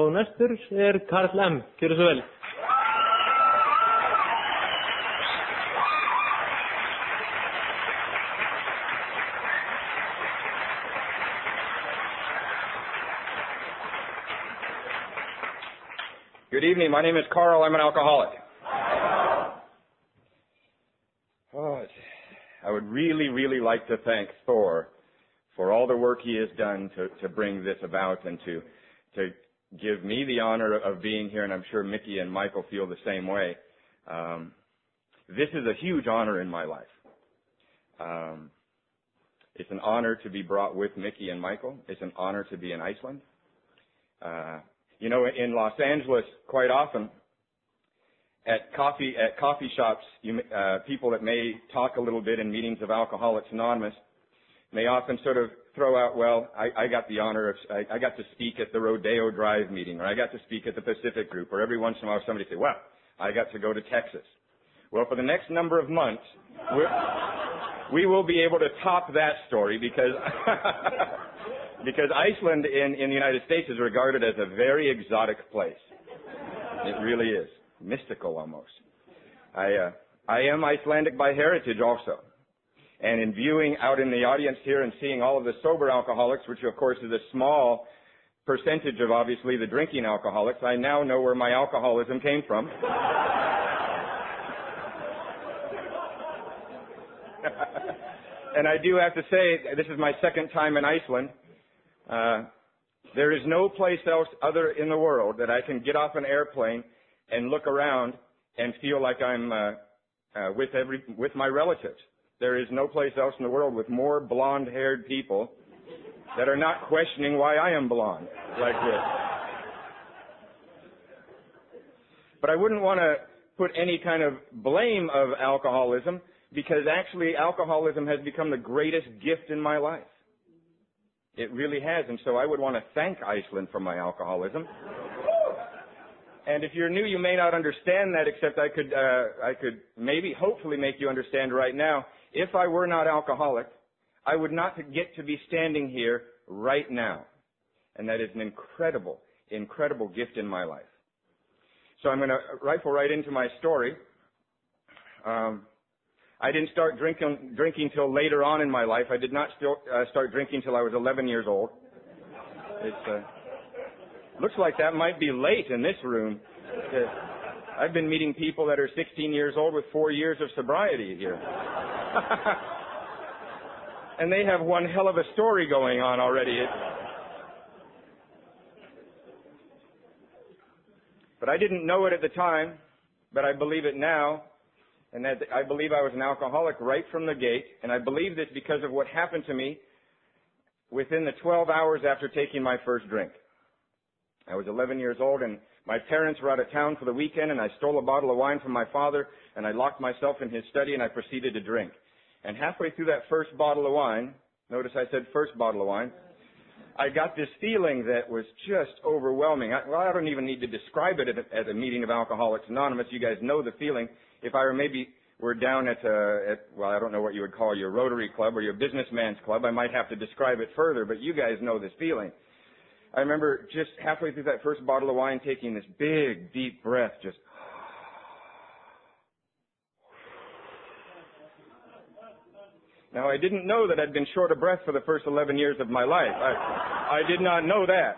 og næstur Karl M. Gjörðu svo vel. Good evening. My name is Carl. I'm an alcoholic. I would really like to thank Thor for all the work he has done to bring this about and to give me the honor of being here, and I'm sure Mickey and Michael feel the same way. This is a huge honor in my life. It's an honor to be brought with Mickey and Michael. It's an honor to be in Iceland. In Los Angeles, quite often, at coffee shops, people that may talk a little bit in meetings of Alcoholics Anonymous may often sort of throw out, well, I got the honor of, I got to speak at the Rodeo Drive meeting, or I got to speak at the Pacific Group, or every once in a while somebody say, well, I got to go to Texas. Well, for the next number of months, we will be able to top that story because Iceland in the United States is regarded as a very exotic place. It really is. Mystical almost. I am Icelandic by heritage also. And in viewing out in the audience here and seeing all of the sober alcoholics, which of course is a small percentage of obviously the drinking alcoholics, I now know where my alcoholism came from. And I do have to say, this is my second time in Iceland. There is no place else other in the world that I can get off an airplane and look around and feel like I'm with my relatives. There is no place else in the world with more blonde-haired people that are not questioning why I am blonde like this. But I wouldn't want to put any kind of blame of alcoholism because actually alcoholism has become the greatest gift in my life. It really has, and so I would want to thank Iceland for my alcoholism. And if you're new, you may not understand that, except I could maybe, hopefully make you understand right now. If I were not alcoholic, I would not get to be standing here right now. And that is an incredible, incredible gift in my life. So I'm going to rifle right into my story. I didn't start drinking till later on in my life. I did not start drinking till I was 11 years old. It looks like that might be late in this room. I've been meeting people that are 16 years old with 4 years of sobriety here. And they have one hell of a story going on already. But I didn't know it at the time, but I believe it now. And that I believe I was an alcoholic right from the gate. And I believe this because of what happened to me within the 12 hours after taking my first drink. I was 11 years old, and my parents were out of town for the weekend, and I stole a bottle of wine from my father, and I locked myself in his study, and I proceeded to drink. And halfway through that first bottle of wine, notice I said first bottle of wine, I got this feeling that was just overwhelming. I don't even need to describe it at a meeting of Alcoholics Anonymous. You guys know the feeling. If I were down at I don't know what you would call your Rotary Club or your businessman's club, I might have to describe it further, but you guys know this feeling. I remember just halfway through that first bottle of wine taking this big, deep breath, just... Now, I didn't know that I'd been short of breath for the first 11 years of my life. I did not know that.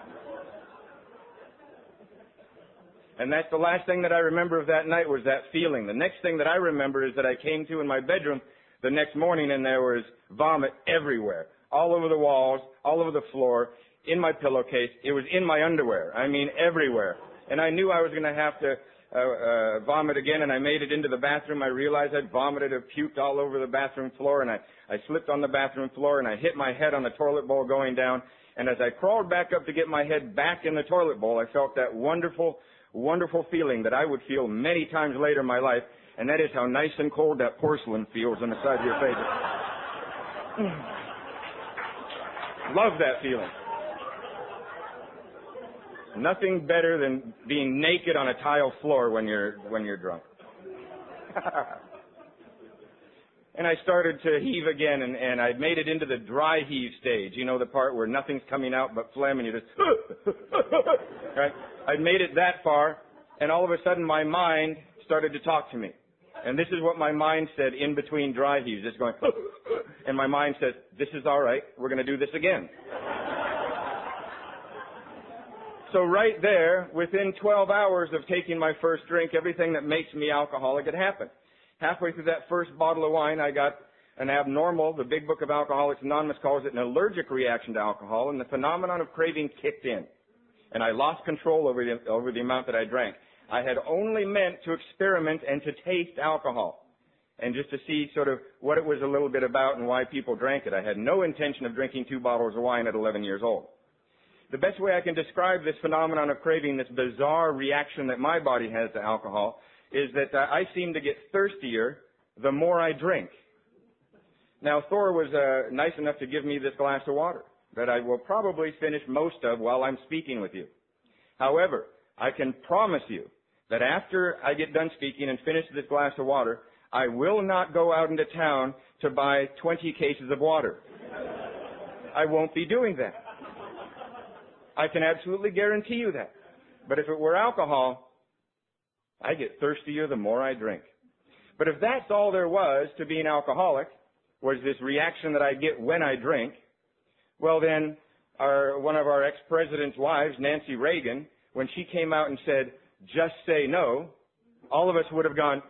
And that's the last thing that I remember of that night was that feeling. The next thing that I remember is that I came to in my bedroom the next morning and there was vomit everywhere, all over the walls, all over the floor, in my pillowcase. It was in my underwear. I mean, everywhere. And I knew I was going to have to vomit again, and I made it into the bathroom. I realized I'd vomited or puked all over the bathroom floor, and I slipped on the bathroom floor, and I hit my head on the toilet bowl going down. And as I crawled back up to get my head back in the toilet bowl, I felt that wonderful, wonderful feeling that I would feel many times later in my life, and that is how nice and cold that porcelain feels on the side of your face. Love that feeling. Nothing better than being naked on a tile floor when you're drunk. And I started to heave again, and I made it into the dry heave stage. You know, the part where nothing's coming out but phlegm, and you just, right? I'd made it that far, and all of a sudden my mind started to talk to me. And this is what my mind said in between dry heaves, just going, and my mind said, this is all right, we're going to do this again. So right there, within 12 hours of taking my first drink, everything that makes me alcoholic had happened. Halfway through that first bottle of wine, I got an abnormal, the Big Book of Alcoholics Anonymous calls it an allergic reaction to alcohol, and the phenomenon of craving kicked in. And I lost control over the amount that I drank. I had only meant to experiment and to taste alcohol, and just to see sort of what it was a little bit about and why people drank it. I had no intention of drinking 2 bottles of wine at 11 years old. The best way I can describe this phenomenon of craving, this bizarre reaction that my body has to alcohol, is that I seem to get thirstier the more I drink. Now, Thor was nice enough to give me this glass of water that I will probably finish most of while I'm speaking with you. However, I can promise you that after I get done speaking and finish this glass of water, I will not go out into town to buy 20 cases of water. I won't be doing that. I can absolutely guarantee you that. But if it were alcohol, I get thirstier the more I drink. But if that's all there was to being alcoholic, was this reaction that I get when I drink, well then, one of our ex-president's wives, Nancy Reagan, when she came out and said, just say no, all of us would have gone,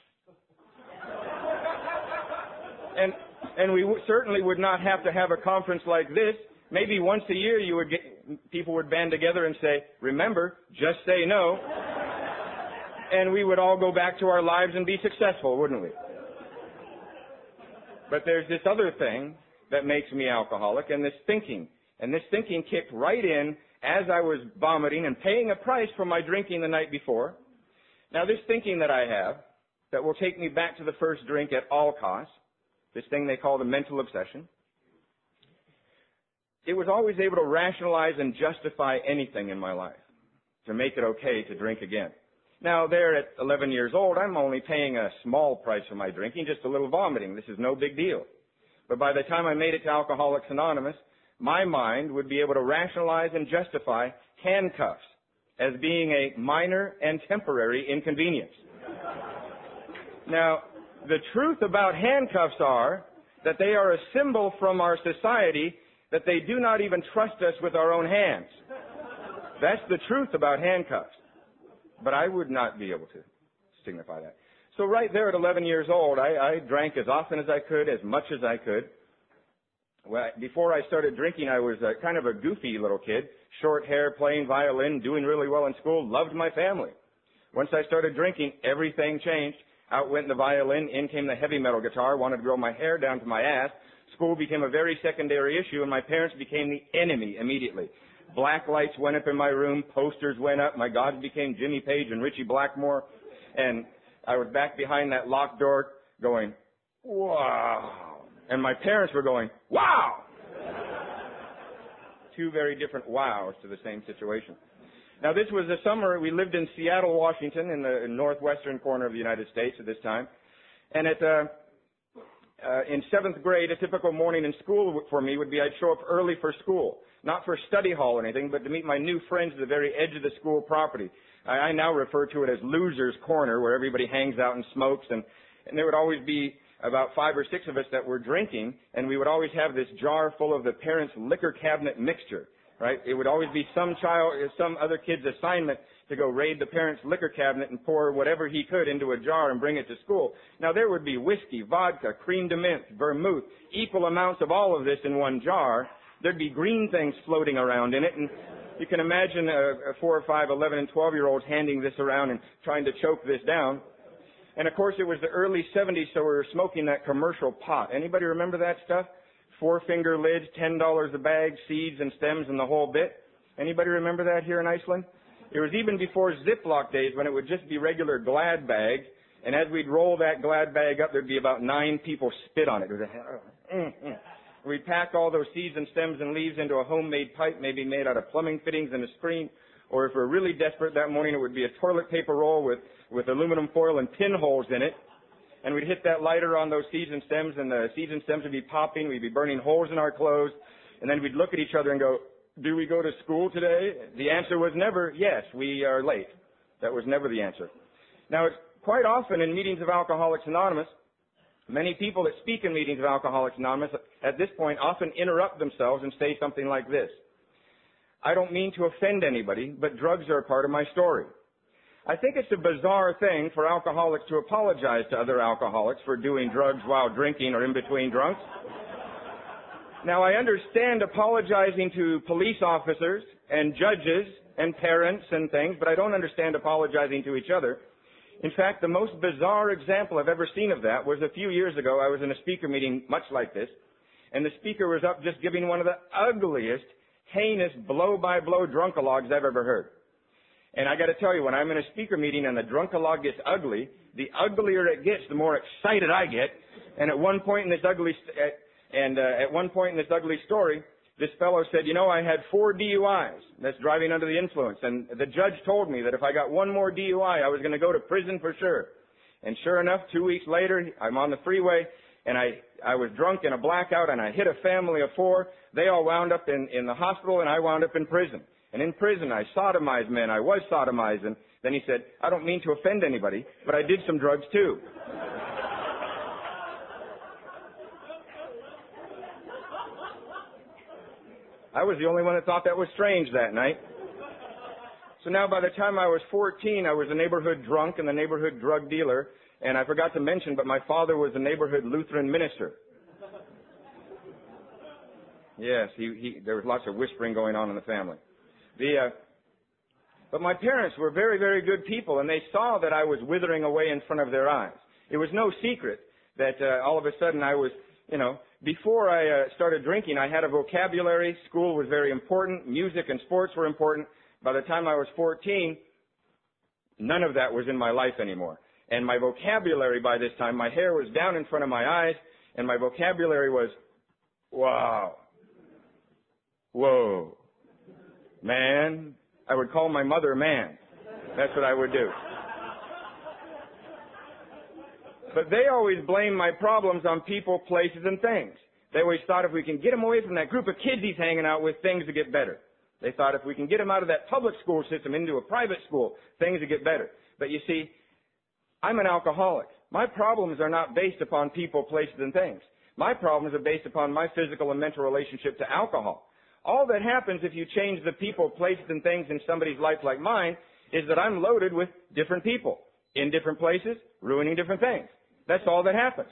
and we certainly would not have to have a conference like this. Maybe once a year people would band together and say, remember, just say no. And we would all go back to our lives and be successful, wouldn't we? But there's this other thing that makes me alcoholic, and this thinking. And this thinking kicked right in as I was vomiting and paying a price for my drinking the night before. Now, this thinking that I have that will take me back to the first drink at all costs, this thing they call the mental obsession, it was always able to rationalize and justify anything in my life to make it okay to drink again. Now, there at 11 years old, I'm only paying a small price for my drinking, just a little vomiting. This is no big deal. But by the time I made it to Alcoholics Anonymous, my mind would be able to rationalize and justify handcuffs as being a minor and temporary inconvenience. Now, the truth about handcuffs are that they are a symbol from our society that they do not even trust us with our own hands. That's the truth about handcuffs. But I would not be able to signify that. So right there at 11 years old, I drank as often as I could, as much as I could. Well, before I started drinking, I was kind of a goofy little kid. Short hair, playing violin, doing really well in school, loved my family. Once I started drinking, everything changed. Out went the violin, in came the heavy metal guitar, wanted to grow my hair down to my ass. School became a very secondary issue, and my parents became the enemy immediately. Black lights went up in my room, posters went up, my gods became Jimmy Page and Richie Blackmore, and I was back behind that locked door going, wow. And my parents were going, wow! Two very different wows to the same situation. Now, this was the summer. We lived in Seattle, Washington, in the northwestern corner of the United States at this time. And in 7th grade, a typical morning in school for me would be I'd show up early for school. Not for study hall or anything, but to meet my new friends at the very edge of the school property. I now refer to it as Loser's Corner, where everybody hangs out and smokes. And there would always be about 5 or 6 of us that were drinking, and we would always have this jar full of the parents' liquor cabinet mixture, right? It would always be some other kid's assignment to go raid the parents' liquor cabinet and pour whatever he could into a jar and bring it to school. Now, there would be whiskey, vodka, creme de menthe, vermouth, equal amounts of all of this in one jar. There'd be green things floating around in it, and you can imagine a 4 or 5, 11, and 12-year-olds handing this around and trying to choke this down. And, of course, it was the early 70s, so we were smoking that commercial pot. Anybody remember that stuff? 4-finger lids, $10 a bag, seeds and stems and the whole bit. Anybody remember that here in Iceland? It was even before Ziploc days when it would just be regular Glad bags. And as we'd roll that Glad bag up, there'd be about 9 people spit on it. We'd pack all those seeds and stems and leaves into a homemade pipe, maybe made out of plumbing fittings and a screen. Or if we're really desperate that morning, it would be a toilet paper roll with aluminum foil and pinholes in it. and we'd hit that lighter on those seeds and stems, and the seeds and stems would be popping. We'd be burning holes in our clothes, and then we'd look at each other and go, do we go to school today? The answer was never, yes, we are late. That was never the answer. Now, it's quite often in meetings of Alcoholics Anonymous, many people that speak in meetings of Alcoholics Anonymous at this point often interrupt themselves and say something like this. I don't mean to offend anybody, but drugs are a part of my story. I think it's a bizarre thing for alcoholics to apologize to other alcoholics for doing drugs while drinking or in between drunks. Now, I understand apologizing to police officers and judges and parents and things, but I don't understand apologizing to each other. In fact, the most bizarre example I've ever seen of that was a few years ago. I was in a speaker meeting much like this, and the speaker was up just giving one of the ugliest, heinous, blow-by-blow drunkalogues I've ever heard. And I got to tell you, when I'm in a speaker meeting and the drunkalogue gets ugly, the uglier it gets, the more excited I get. And at one point in this ugly story, this fellow said, you know, I had 4 DUIs. That's driving under the influence. And the judge told me that if I got one more DUI, I was going to go to prison for sure. And sure enough, 2 weeks later, I'm on the freeway, and I was drunk in a blackout, and I hit a family of 4. They all wound up in the hospital, and I wound up in prison. And in prison, I sodomized men. I was sodomized. And then he said, I don't mean to offend anybody, but I did some drugs too. I was the only one that thought that was strange that night. So now by the time I was 14, I was a neighborhood drunk and the neighborhood drug dealer. And I forgot to mention, but my father was a neighborhood Lutheran minister. Yes, there was lots of whispering going on in the family. But my parents were very, very good people, and they saw that I was withering away in front of their eyes. It was no secret that all of a sudden I was, before I started drinking, I had a vocabulary. School was very important. Music and sports were important. By the time I was 14, none of that was in my life anymore. And my vocabulary by this time, my hair was down in front of my eyes, and my vocabulary was, wow, whoa, man. I would call my mother man. That's what I would do. But they always blamed my problems on people, places, and things. They always thought if we can get him away from that group of kids he's hanging out with, things would get better. They thought if we can get him out of that public school system into a private school, things would get better. But you see, I'm an alcoholic. My problems are not based upon people, places, and things. My problems are based upon my physical and mental relationship to alcohol. All that happens if you change the people, places, and things in somebody's life like mine is that I'm loaded with different people in different places, ruining different things. That's all that happens.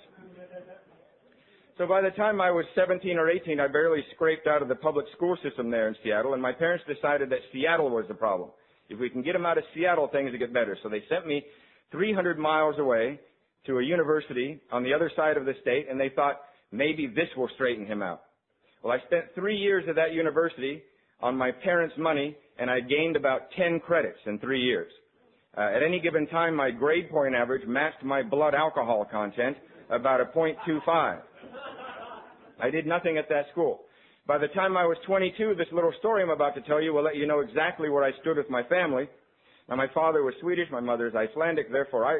So by the time I was 17 or 18, I barely scraped out of the public school system there in Seattle, and my parents decided that Seattle was the problem. If we can get them out of Seattle, things will get better. So they sent me 300 miles away to a university on the other side of the state, and they thought maybe this will straighten him out. Well, I spent 3 years at that university on my parents' money, and I gained about 10 credits in 3 years. At any given time, my grade point average matched my blood alcohol content about a 0.25. I did nothing at that school. By the time I was 22, this little story I'm about to tell you will let you know exactly where I stood with my family. Now, my father was Swedish, my mother's Icelandic, therefore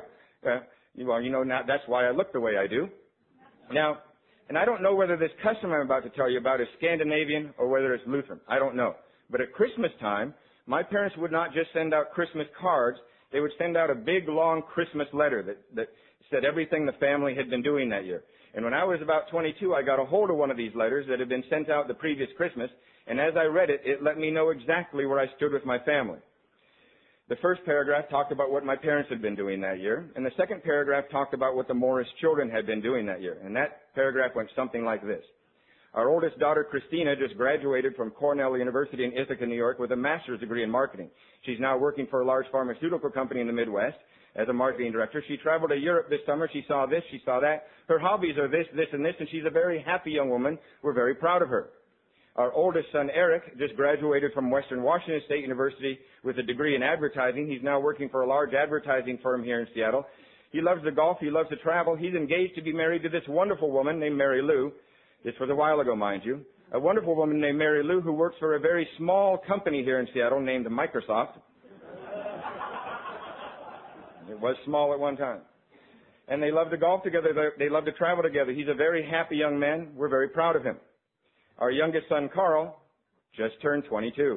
that's why I look the way I do. Now, and I don't know whether this custom I'm about to tell you about is Scandinavian or whether it's Lutheran. I don't know. But at Christmas time, my parents would not just send out Christmas cards. They would send out a big, long Christmas letter that said everything the family had been doing that year. And when I was about 22, I got a hold of one of these letters that had been sent out the previous Christmas. And as I read it, it let me know exactly where I stood with my family. The first paragraph talked about what my parents had been doing that year, and the second paragraph talked about what the Morris children had been doing that year. And that paragraph went something like this. Our oldest daughter, Christina, just graduated from Cornell University in Ithaca, New York, with a master's degree in marketing. She's now working for a large pharmaceutical company in the Midwest as a marketing director. She traveled to Europe this summer. She saw this, she saw that. Her hobbies are this, this, and this, and she's a very happy young woman. We're very proud of her. Our oldest son, Eric, just graduated from Western Washington State University with a degree in advertising. He's now working for a large advertising firm here in Seattle. He loves the golf. He loves to travel. He's engaged to be married to this wonderful woman named Mary Lou. This was a while ago, mind you. A wonderful woman named Mary Lou who works for a very small company here in Seattle named Microsoft. It was small at one time. and they love to golf together. They love to travel together. He's a very happy young man. We're very proud of him. Our youngest son, Carl, just turned 22.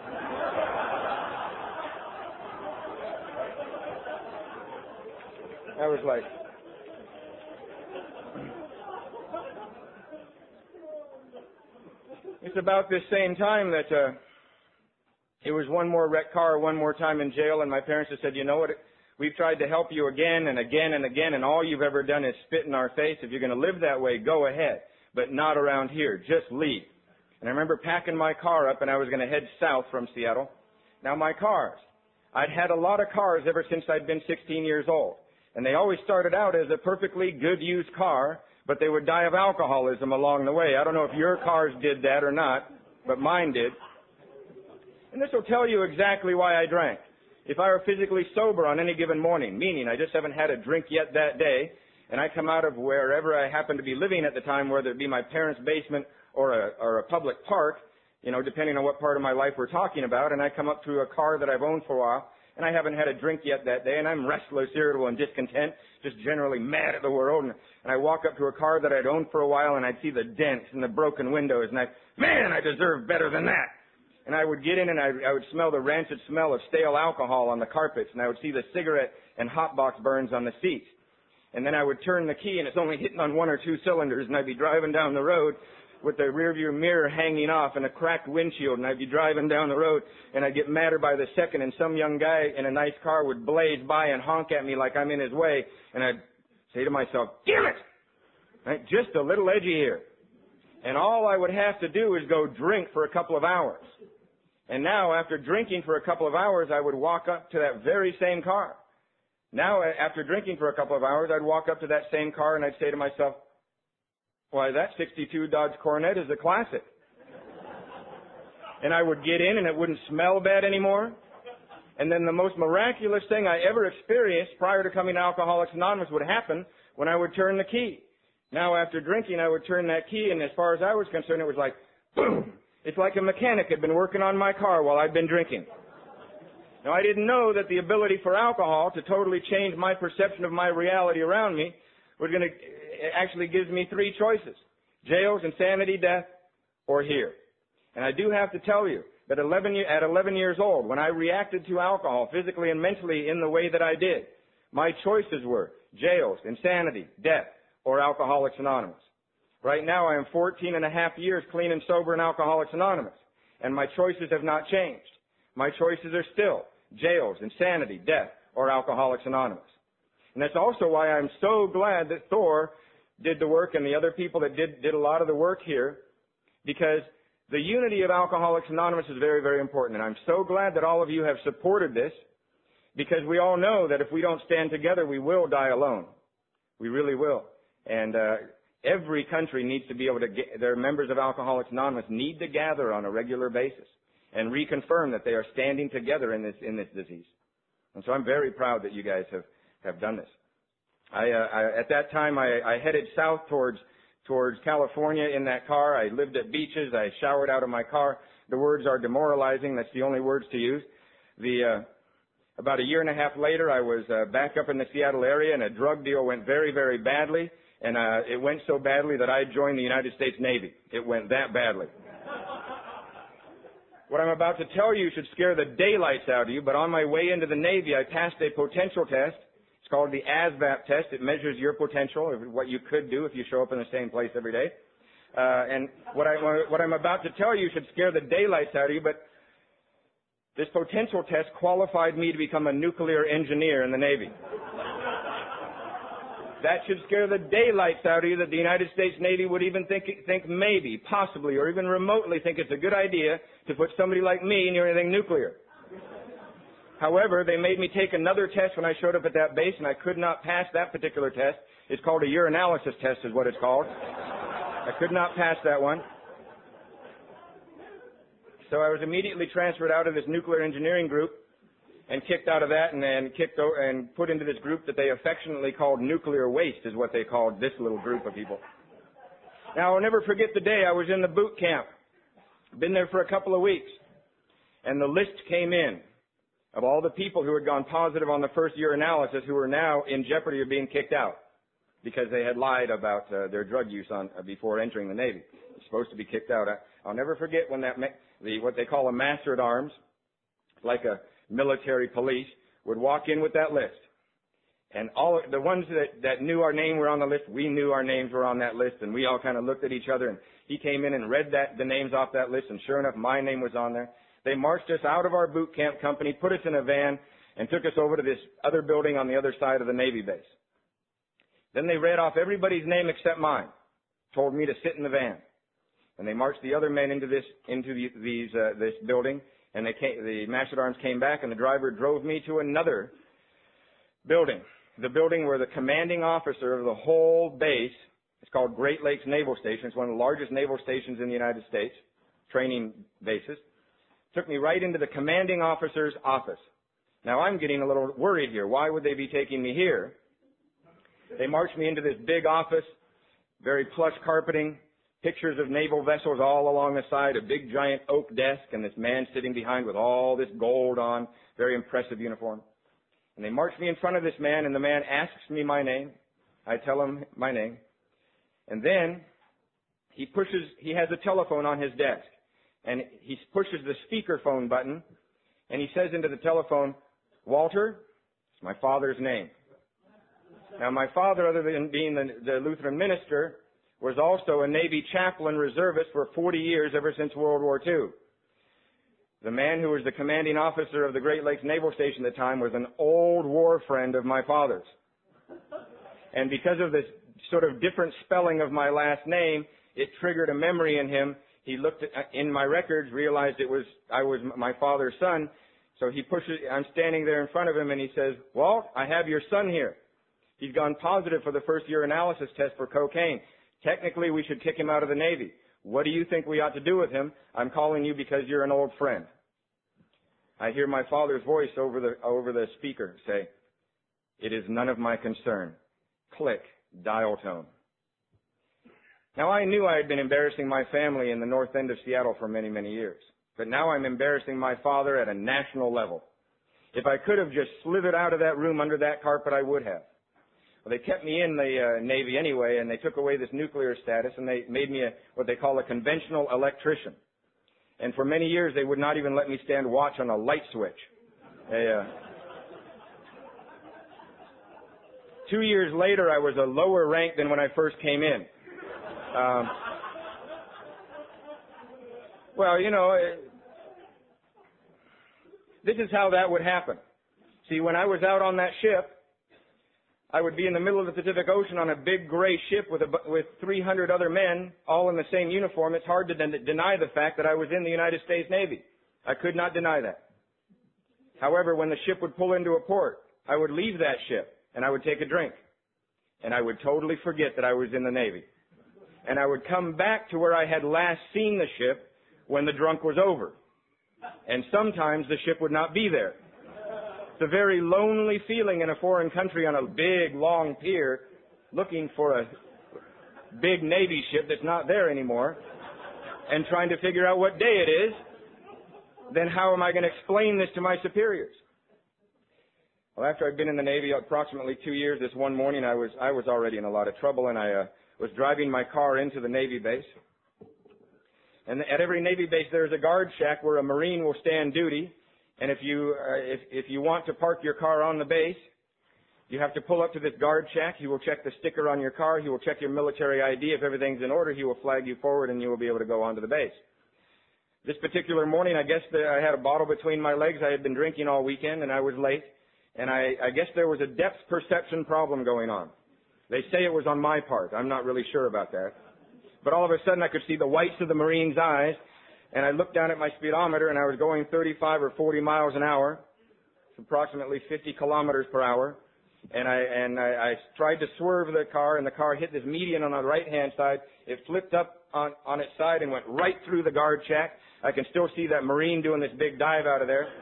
I was like, it's about this same time that it was one more wrecked car, one more time in jail, and my parents just said, you know what, we've tried to help you again and again and again, and all you've ever done is spit in our face. If you're going to live that way, go ahead, but not around here. Just leave. And I remember packing my car up, and I was going to head south from Seattle. Now, my cars. I'd had a lot of cars ever since I'd been 16 years old. And they always started out as a perfectly good used car, but they would die of alcoholism along the way. I don't know if your cars did that or not, but mine did. And this will tell you exactly why I drank. If I were physically sober on any given morning, meaning I just haven't had a drink yet that day, and I come out of wherever I happen to be living at the time, whether it be my parents' basement or a public park, you know, depending on what part of my life we're talking about, and I come up to a car that I've owned for a while, and I haven't had a drink yet that day, and I'm restless, irritable, and discontent, just generally mad at the world, and I walk up to a car that I'd owned for a while, and I'd see the dents and the broken windows, and I deserve better than that. And I would get in, and I would smell the rancid smell of stale alcohol on the carpets, and I would see the cigarette and hot box burns on the seats. And then I would turn the key, and it's only hitting on one or two cylinders, and I'd be driving down the road with the rearview mirror hanging off and a cracked windshield, and I'd be driving down the road, and I'd get madder by the second, and some young guy in a nice car would blaze by and honk at me like I'm in his way, and I'd say to myself, damn it! Right? Just a little edgy here. And all I would have to do is go drink for a couple of hours. And now, after drinking for a couple of hours, I would walk up to that very same car. Now, after drinking for a couple of hours, I'd walk up to that same car, and I'd say to myself, why, that 62 Dodge Coronet is a classic. And I would get in, and it wouldn't smell bad anymore. And then the most miraculous thing I ever experienced prior to coming to Alcoholics Anonymous would happen when I would turn the key. Now, after drinking, I would turn that key, and as far as I was concerned, it was like, boom! It's like a mechanic had been working on my car while I'd been drinking. Now, I didn't know that the ability for alcohol to totally change my perception of my reality around me actually gives me three choices: jails, insanity, death, or here. And I do have to tell you that at 11 years old, when I reacted to alcohol physically and mentally in the way that I did, my choices were jails, insanity, death, or Alcoholics Anonymous. Right now, I am 14 and a half years clean and sober in Alcoholics Anonymous, and my choices have not changed. My choices are still jails, insanity, death, or Alcoholics Anonymous. And that's also why I'm so glad that Thor did the work and the other people that did a lot of the work here, because the unity of Alcoholics Anonymous is very, very important. And I'm so glad that all of you have supported this, because we all know that if we don't stand together, we will die alone. We really will. And every country needs to be able to their members of Alcoholics Anonymous need to gather on a regular basis and reconfirm that they are standing together in this disease. And so I'm very proud that you guys have done this. At that time, I headed south towards California in that car. I lived at beaches. I showered out of my car. The words are demoralizing. That's the only words to use. About a year and a half later, I was back up in the Seattle area, and a drug deal went very, very badly. And it went so badly that I joined the United States Navy. It went that badly. What I'm about to tell you should scare the daylights out of you, but on my way into the Navy, I passed a potential test. It's called the ASVAB test. It measures your potential, what you could do if you show up in the same place every day. And what I'm about to tell you should scare the daylights out of you, but this potential test qualified me to become a nuclear engineer in the Navy. That should scare the daylights out of you that the United States Navy would even think maybe, possibly, or even remotely think it's a good idea to put somebody like me near anything nuclear. However, they made me take another test when I showed up at that base, and I could not pass that particular test. It's called a urinalysis test is what it's called. I could not pass that one. So I was immediately transferred out of this nuclear engineering group and kicked out of that and put into this group that they affectionately called nuclear waste is what they called this little group of people. Now, I'll never forget the day I was in the boot camp. Been there for a couple of weeks. And the list came in. of all the people who had gone positive on the first year analysis who were now in jeopardy of being kicked out because they had lied about their drug use before entering the Navy. They're supposed to be kicked out. I'll never forget when what they call a master at arms, like a military police, would walk in with that list. And all the ones that knew our name were on the list, we knew our names were on that list, and we all kind of looked at each other, and he came in and read the names off that list, and sure enough, my name was on there. They marched us out of our boot camp company, put us in a van, and took us over to this other building on the other side of the Navy base. Then they read off everybody's name except mine, told me to sit in the van. And they marched the other men into this building, and the master at arms came back, and the driver drove me to another building. The building where the commanding officer of the whole base, it's called Great Lakes Naval Station. It's one of the largest naval stations in the United States, training bases. Took me right into the commanding officer's office. Now I'm getting a little worried here. Why would they be taking me here? They marched me into this big office, very plush carpeting, pictures of naval vessels all along the side, a big giant oak desk, and this man sitting behind with all this gold on, very impressive uniform. And they marched me in front of this man, and the man asks me my name. I tell him my name. And then he has a telephone on his desk. And he pushes the speakerphone button, and he says into the telephone, "Walter," it's my father's name. Now my father, other than being the Lutheran minister, was also a Navy chaplain reservist for 40 years ever since World War II. The man who was the commanding officer of the Great Lakes Naval Station at the time was an old war friend of my father's. And because of this sort of different spelling of my last name, it triggered a memory in him. He looked in my records, realized I was my father's son. So I'm standing there in front of him, and he says, "Walt, I have your son here. He's gone positive for the first year analysis test for cocaine. Technically, we should kick him out of the Navy. What do you think we ought to do with him? I'm calling you because you're an old friend." I hear my father's voice over the speaker say, "It is none of my concern." Click, dial tone. Now I knew I had been embarrassing my family in the north end of Seattle for many, many years. But now I'm embarrassing my father at a national level. If I could have just slithered out of that room under that carpet, I would have. Well, they kept me in the Navy anyway, and they took away this nuclear status, and they made me what they call a conventional electrician. And for many years, they would not even let me stand watch on a light switch. 2 years later, I was a lower rank than when I first came in. This is how that would happen. See, when I was out on that ship, I would be in the middle of the Pacific Ocean on a big gray ship with 300 other men, all in the same uniform. It's hard to deny the fact that I was in the United States Navy. I could not deny that. However, when the ship would pull into a port, I would leave that ship, and I would take a drink. And I would totally forget that I was in the Navy. And I would come back to where I had last seen the ship when the drunk was over. And sometimes the ship would not be there. It's a very lonely feeling in a foreign country on a big, long pier looking for a big Navy ship that's not there anymore and trying to figure out what day it is. Then how am I going to explain this to my superiors? Well, after I'd been in the Navy approximately 2 years, this one morning I was already in a lot of trouble, and I was driving my car into the Navy base. And at every Navy base there's a guard shack where a Marine will stand duty. And if you want to park your car on the base, you have to pull up to this guard shack. He will check the sticker on your car. He will check your military ID. If everything's in order, he will flag you forward, and you will be able to go onto the base. This particular morning, I guess I had a bottle between my legs. I had been drinking all weekend, and I was late. And I guess there was a depth perception problem going on. They say it was on my part. I'm not really sure about that. But all of a sudden, I could see the whites of the Marine's eyes. And I looked down at my speedometer, and I was going 35 or 40 miles an hour, approximately 50 kilometers per hour. And I tried to swerve the car, and the car hit this median on the right-hand side. It flipped up on its side and went right through the guard shack. I can still see that Marine doing this big dive out of there.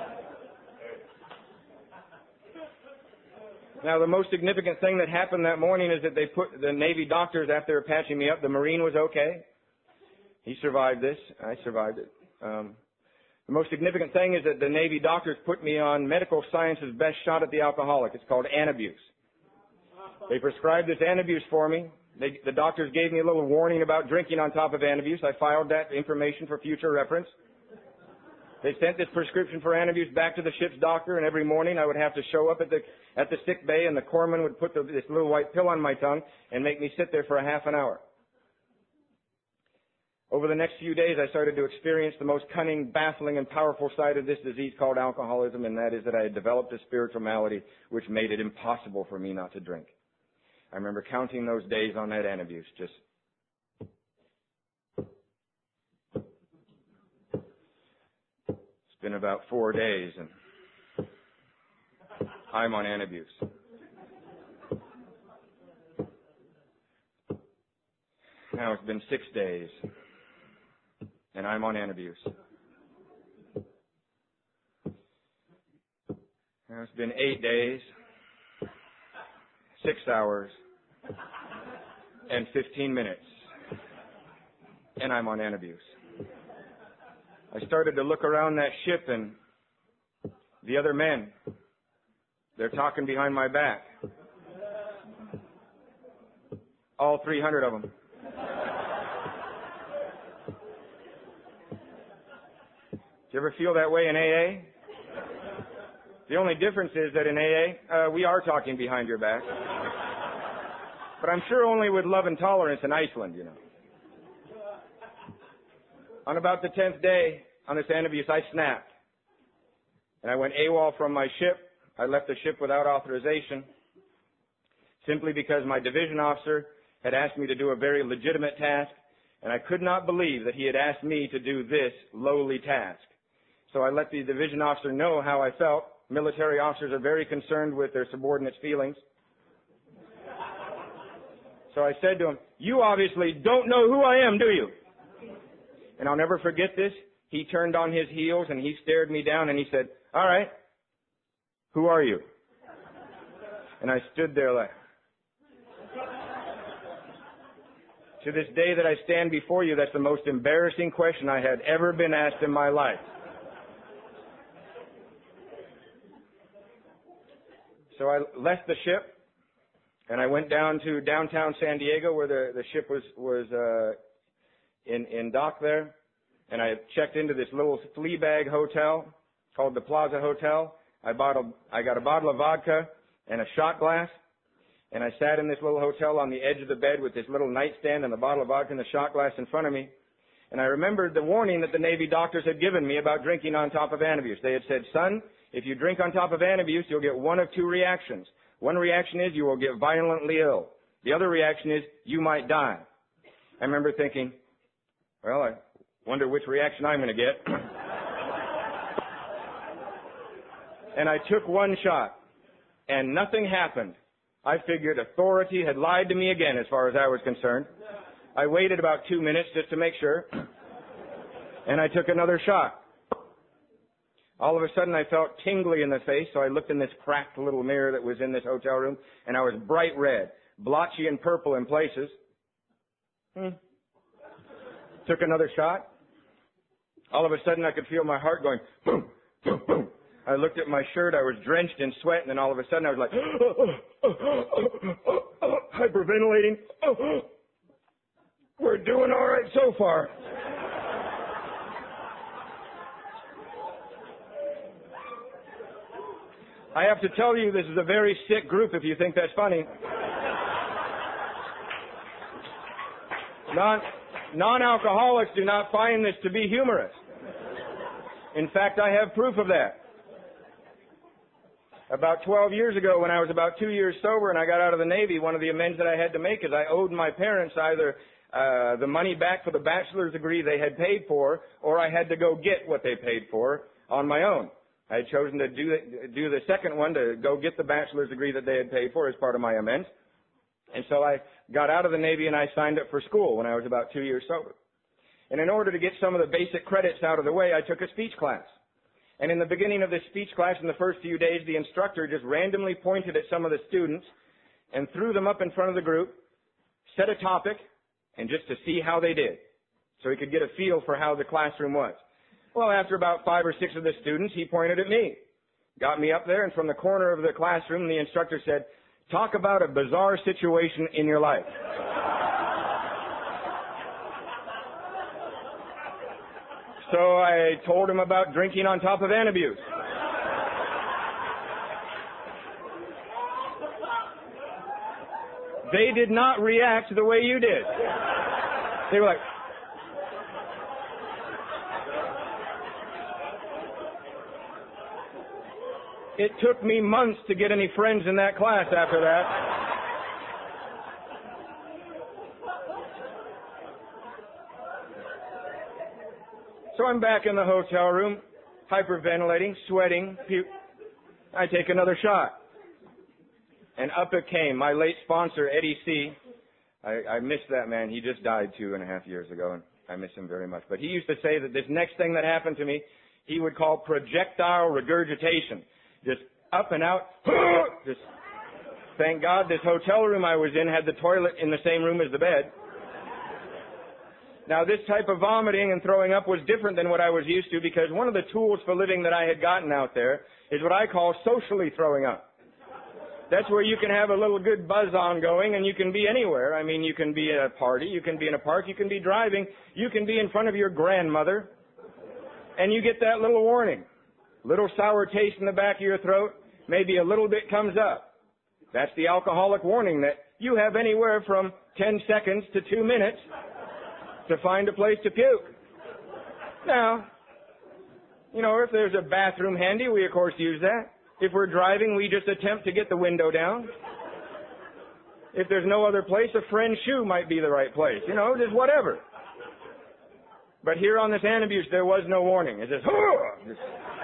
Now, the most significant thing that happened that morning is that they put the Navy doctors, after they were patching me up, the Marine was okay. He survived this. I survived it. The most significant thing is that the Navy doctors put me on medical science's best shot at the alcoholic. It's called Antabuse. They prescribed this Antabuse for me. The doctors gave me a little warning about drinking on top of Antabuse. I filed that information for future reference. They sent this prescription for Antabuse back to the ship's doctor, and every morning I would have to show up at the sick bay, and the corpsman would put this little white pill on my tongue and make me sit there for a half an hour. Over the next few days, I started to experience the most cunning, baffling, and powerful side of this disease called alcoholism, and that is that I had developed a spiritual malady which made it impossible for me not to drink. I remember counting those days on that Antabuse, just it's been about 4 days, and I'm on Antabuse. Now it's been 6 days, and I'm on Antabuse. Now it's been 8 days, 6 hours, and 15 minutes, and I'm on Antabuse. I started to look around that ship, and the other men, they're talking behind my back. All 300 of them. Do you ever feel that way in AA? The only difference is that in AA, we are talking behind your back. But I'm sure only with love and tolerance in Iceland, you know. On about the 10th day on this Antabuse, I snapped. And I went AWOL from my ship. I left the ship without authorization, simply because my division officer had asked me to do a very legitimate task, and I could not believe that he had asked me to do this lowly task. So I let the division officer know how I felt. Military officers are very concerned with their subordinates' feelings. So I said to him, "You obviously don't know who I am, do you?" And I'll never forget this. He turned on his heels and he stared me down and he said, "All right, who are you?" And I stood there like, to this day that I stand before you, that's the most embarrassing question I had ever been asked in my life. So I left the ship and I went down to downtown San Diego where the ship was in dock there. And I checked into this little flea bag hotel called the Plaza Hotel. I got a bottle of vodka and a shot glass. And I sat in this little hotel on the edge of the bed with this little nightstand and the bottle of vodka and the shot glass in front of me. And I remembered the warning that the Navy doctors had given me about drinking on top of Antabuse. They had said, "Son, if you drink on top of Antabuse, you'll get one of two reactions. One reaction is you will get violently ill. The other reaction is you might die." I remember thinking, well, I wonder which reaction I'm going to get. And I took one shot, and nothing happened. I figured authority had lied to me again as far as I was concerned. I waited about 2 minutes just to make sure, and I took another shot. All of a sudden, I felt tingly in the face, so I looked in this cracked little mirror that was in this hotel room, and I was bright red, blotchy and purple in places. Took another shot. All of a sudden, I could feel my heart going boom, boom, boom. I looked at my shirt. I was drenched in sweat, and then all of a sudden, I was like hyperventilating. We're doing all right so far. I have to tell you, this is a very sick group if you think that's funny. Non-alcoholics do not find this to be humorous. In fact, I have proof of that. About 12 years ago, when I was about 2 years sober and I got out of the Navy, one of the amends that I had to make is I owed my parents either the money back for the bachelor's degree they had paid for, or I had to go get what they paid for on my own. I had chosen to do the second one, to go get the bachelor's degree that they had paid for as part of my amends. And so I got out of the Navy and I signed up for school when I was about 2 years sober. And in order to get some of the basic credits out of the way, I took a speech class. And in the beginning of this speech class, in the first few days, the instructor just randomly pointed at some of the students and threw them up in front of the group, set a topic, and just to see how they did, so he could get a feel for how the classroom was. Well, after about 5 or 6 of the students, he pointed at me, got me up there, and from the corner of the classroom, the instructor said, "Talk about a bizarre situation in your life." So I told him about drinking on top of Antabuse. They did not react the way you did. They were like, it took me months to get any friends in that class after that. So I'm back in the hotel room, hyperventilating, sweating, I take another shot. And up it came. My late sponsor, Eddie C. I miss that man. He just died 2.5 years ago, and I miss him very much. But he used to say that this next thing that happened to me, he would call projectile regurgitation. Just up and out. Just, thank God this hotel room I was in had the toilet in the same room as the bed. Now, this type of vomiting and throwing up was different than what I was used to, because one of the tools for living that I had gotten out there is what I call socially throwing up. That's where you can have a little good buzz on going, and you can be anywhere. I mean, you can be at a party, you can be in a park, you can be driving, you can be in front of your grandmother, and you get that little warning. Little sour taste in the back of your throat, maybe a little bit comes up. That's the alcoholic warning that you have anywhere from 10 seconds to 2 minutes to find a place to puke. Now, you know, if there's a bathroom handy, we of course use that. If we're driving, we just attempt to get the window down. If there's no other place, a friend's shoe might be the right place. You know, just whatever. But here on this Antabuse, there was no warning. It's just, just.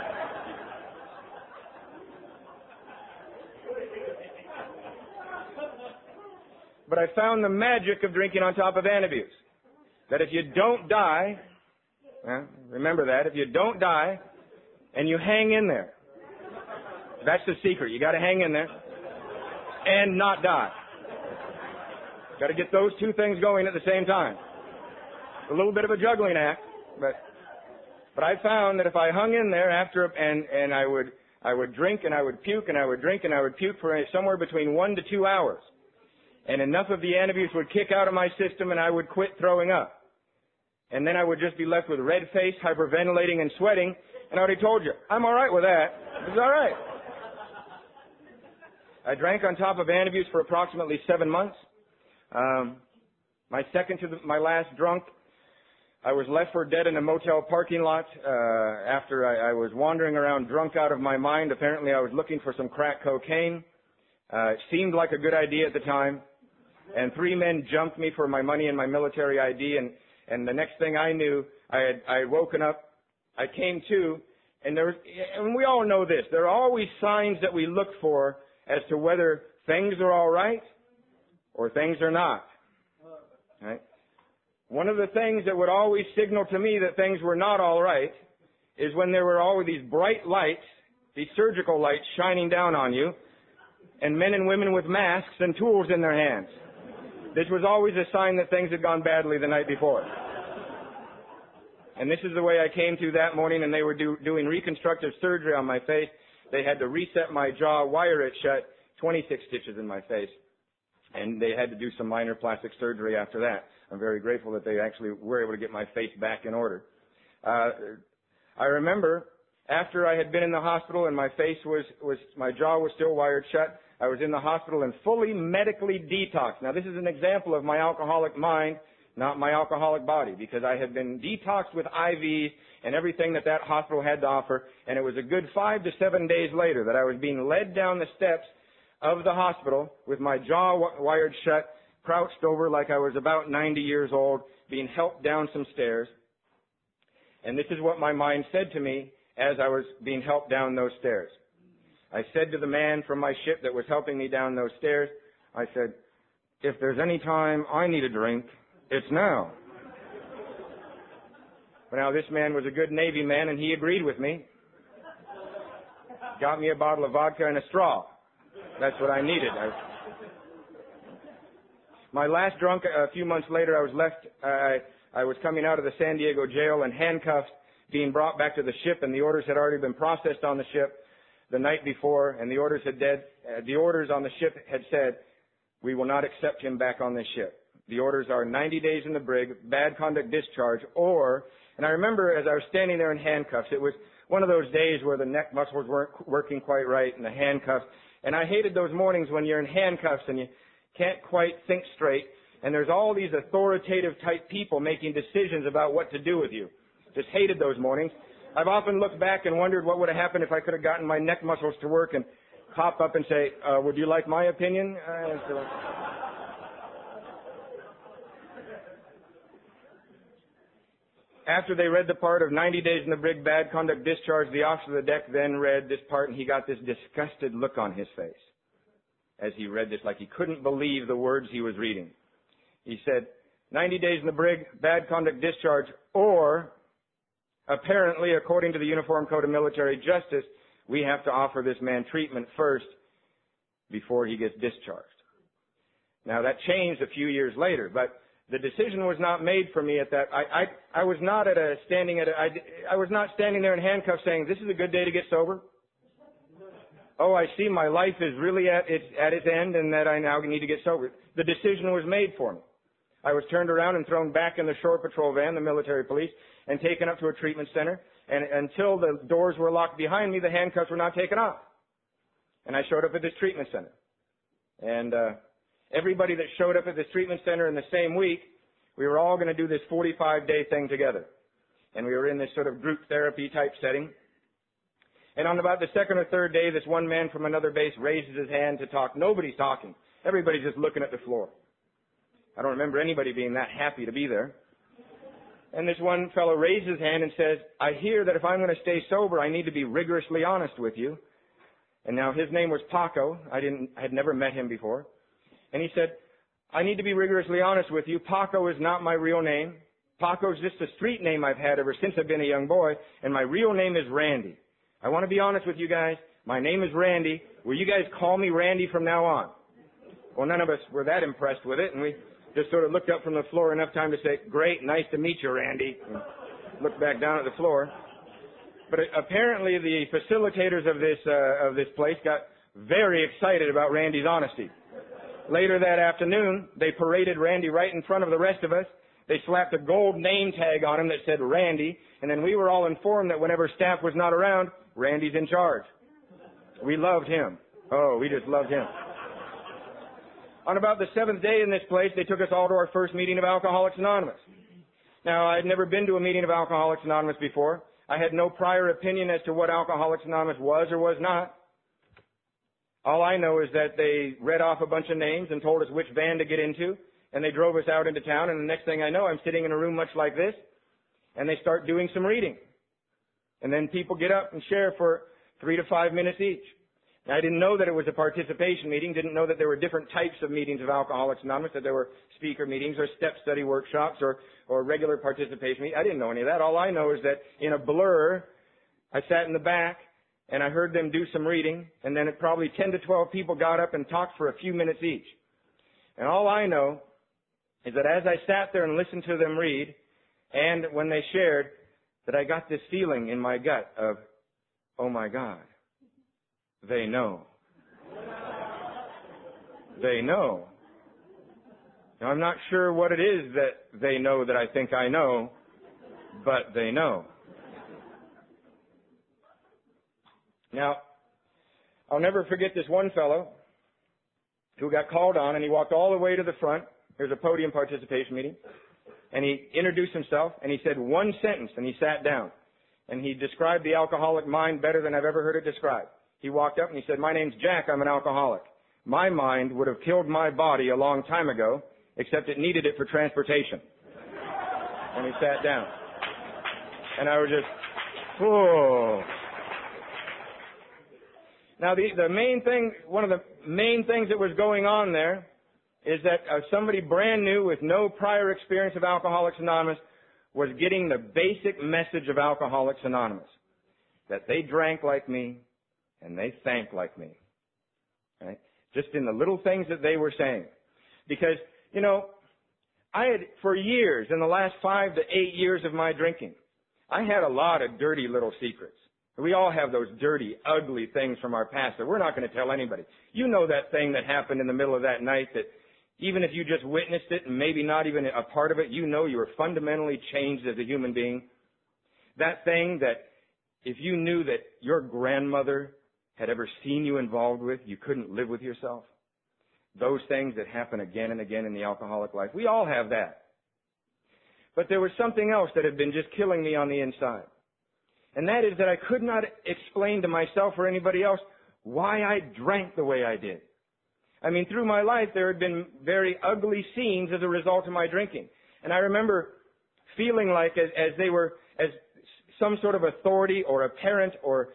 But I found the magic of drinking on top of Antabuse. That if you don't die, remember that, if you don't die and you hang in there, that's the secret. You got to hang in there and not die. Got to get those two things going at the same time. A little bit of a juggling act, but I found that if I hung in there after and I would drink and I would puke and I would drink and I would puke for somewhere between 1 to 2 hours, and enough of the Antabuse would kick out of my system and I would quit throwing up. And then I would just be left with red face, hyperventilating and sweating. And I already told you, I'm all right with that. It's all right. I drank on top of Antabuse for approximately 7 months. My second to my last drunk, I was left for dead in a motel parking lot after I was wandering around drunk out of my mind. Apparently I was looking for some crack cocaine. It seemed like a good idea at the time. And 3 men jumped me for my money and my military ID. And the next thing I knew, I had woken up. I came to, and we all know this. There are always signs that we look for as to whether things are all right or things are not. Right? One of the things that would always signal to me that things were not all right is when there were always these bright lights, these surgical lights shining down on you, and men and women with masks and tools in their hands. This was always a sign that things had gone badly the night before. And this is the way I came to that morning, and they were doing reconstructive surgery on my face. They had to reset my jaw, wire it shut, 26 stitches in my face. And they had to do some minor plastic surgery after that. I'm very grateful that they actually were able to get my face back in order. I remember after I had been in the hospital and my face my jaw was still wired shut, I was in the hospital and fully medically detoxed. Now this is an example of my alcoholic mind, not my alcoholic body, because I had been detoxed with IVs and everything that hospital had to offer, and it was a good 5 to 7 days later that I was being led down the steps of the hospital with my jaw wired shut, crouched over like I was about 90 years old, being helped down some stairs. And this is what my mind said to me as I was being helped down those stairs. I said to the man from my ship that was helping me down those stairs, I said, if there's any time I need a drink, it's now. But now this man was a good Navy man and he agreed with me. Got me a bottle of vodka and a straw. That's what I needed. My last drunk, a few months later, I was coming out of the San Diego jail and handcuffed being brought back to the ship, and the orders had already been processed on the ship the night before, and the orders on the ship had said, we will not accept him back on this ship. The orders are 90 days in the brig, bad conduct discharge, or, and I remember as I was standing there in handcuffs, it was one of those days where the neck muscles weren't working quite right and the handcuffs, and I hated those mornings when you're in handcuffs and you can't quite think straight, and there's all these authoritative type people making decisions about what to do with you. Just hated those mornings. I've often looked back and wondered what would have happened if I could have gotten my neck muscles to work and pop up and say, would you like my opinion? After they read the part of 90 days in the brig, bad conduct discharge, the officer of the deck then read this part, and he got this disgusted look on his face as he read this, like he couldn't believe the words he was reading. He said, 90 days in the brig, bad conduct discharge, or apparently, according to the Uniform Code of Military Justice, we have to offer this man treatment first before he gets discharged. Now that changed a few years later, but the decision was not made for me at that. I was not standing there in handcuffs saying, this is a good day to get sober. Oh, I see my life is really at its end and that I now need to get sober. The decision was made for me. I was turned around and thrown back in the shore patrol van, the military police, and taken up to a treatment center. And until the doors were locked behind me, the handcuffs were not taken off. And I showed up at this treatment center. And everybody that showed up at this treatment center in the same week, we were all going to do this 45-day thing together. And we were in this sort of group therapy type setting. And on about the second or third day, this one man from another base raises his hand to talk. Nobody's talking. Everybody's just looking at the floor. I don't remember anybody being that happy to be there. And this one fellow raises his hand and says, I hear that if I'm going to stay sober, I need to be rigorously honest with you. And now his name was Paco. I had never met him before. And he said, I need to be rigorously honest with you. Paco is not my real name. Paco's just a street name I've had ever since I've been a young boy. And my real name is Randy. I want to be honest with you guys. My name is Randy. Will you guys call me Randy from now on? Well, none of us were that impressed with it. And we just sort of looked up from the floor enough time to say, great, nice to meet you, Randy. And looked back down at the floor. But apparently the facilitators of this place got very excited about Randy's honesty. Later that afternoon, they paraded Randy right in front of the rest of us. They slapped a gold name tag on him that said Randy, and then we were all informed that whenever staff was not around, Randy's in charge. We loved him. Oh, we just loved him. On about the seventh day in this place, they took us all to our first meeting of Alcoholics Anonymous. Now, I had never been to a meeting of Alcoholics Anonymous before. I had no prior opinion as to what Alcoholics Anonymous was or was not. All I know is that they read off a bunch of names and told us which van to get into, and they drove us out into town, and the next thing I know, I'm sitting in a room much like this, and they start doing some reading. And then people get up and share for 3 to 5 minutes each. Now, I didn't know that it was a participation meeting, didn't know that there were different types of meetings of Alcoholics Anonymous, that there were speaker meetings or step study workshops or regular participation meetings. I didn't know any of that. All I know is that in a blur, I sat in the back, and I heard them do some reading, and then probably 10 to 12 people got up and talked for a few minutes each. And all I know is that as I sat there and listened to them read, and when they shared, that I got this feeling in my gut of, oh my God, they know. They know. Now, I'm not sure what it is that they know that I think I know, but they know. Now, I'll never forget this one fellow who got called on, and he walked all the way to the front. There's a podium participation meeting. And he introduced himself, and he said one sentence, and he sat down. And he described the alcoholic mind better than I've ever heard it described. He walked up and he said, my name's Jack, I'm an alcoholic. My mind would have killed my body a long time ago, except it needed it for transportation. And he sat down. And I was just, whoa. Now, the main thing, one of the main things that was going on there is that somebody brand new with no prior experience of Alcoholics Anonymous was getting the basic message of Alcoholics Anonymous. That they drank like me and they thanked like me. Right? Just in the little things that they were saying. Because, you know, I had, for years, in the last 5 to 8 years of my drinking, I had a lot of dirty little secrets. We all have those dirty, ugly things from our past that we're not going to tell anybody. You know that thing that happened in the middle of that night that even if you just witnessed it and maybe not even a part of it, you know you were fundamentally changed as a human being. That thing that if you knew that your grandmother had ever seen you involved with, you couldn't live with yourself. Those things that happen again and again in the alcoholic life. We all have that. But there was something else that had been just killing me on the inside. And that is that I could not explain to myself or anybody else why I drank the way I did. I mean, through my life, there had been very ugly scenes as a result of my drinking. And I remember feeling like as some sort of authority or a parent or,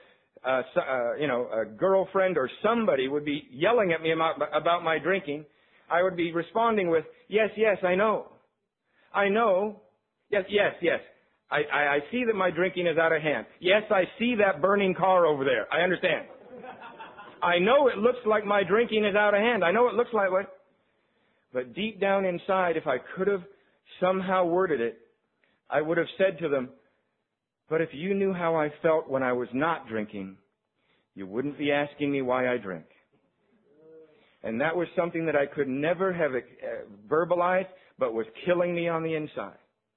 a girlfriend or somebody would be yelling at me about my drinking, I would be responding with, yes, I know. I know. Yes. I see that my drinking is out of hand. Yes, I see that burning car over there. I understand. I know it looks like my drinking is out of hand. I know it looks like it. But deep down inside, if I could have somehow worded it, I would have said to them, but if you knew how I felt when I was not drinking, you wouldn't be asking me why I drink. And that was something that I could never have verbalized, but was killing me on the inside.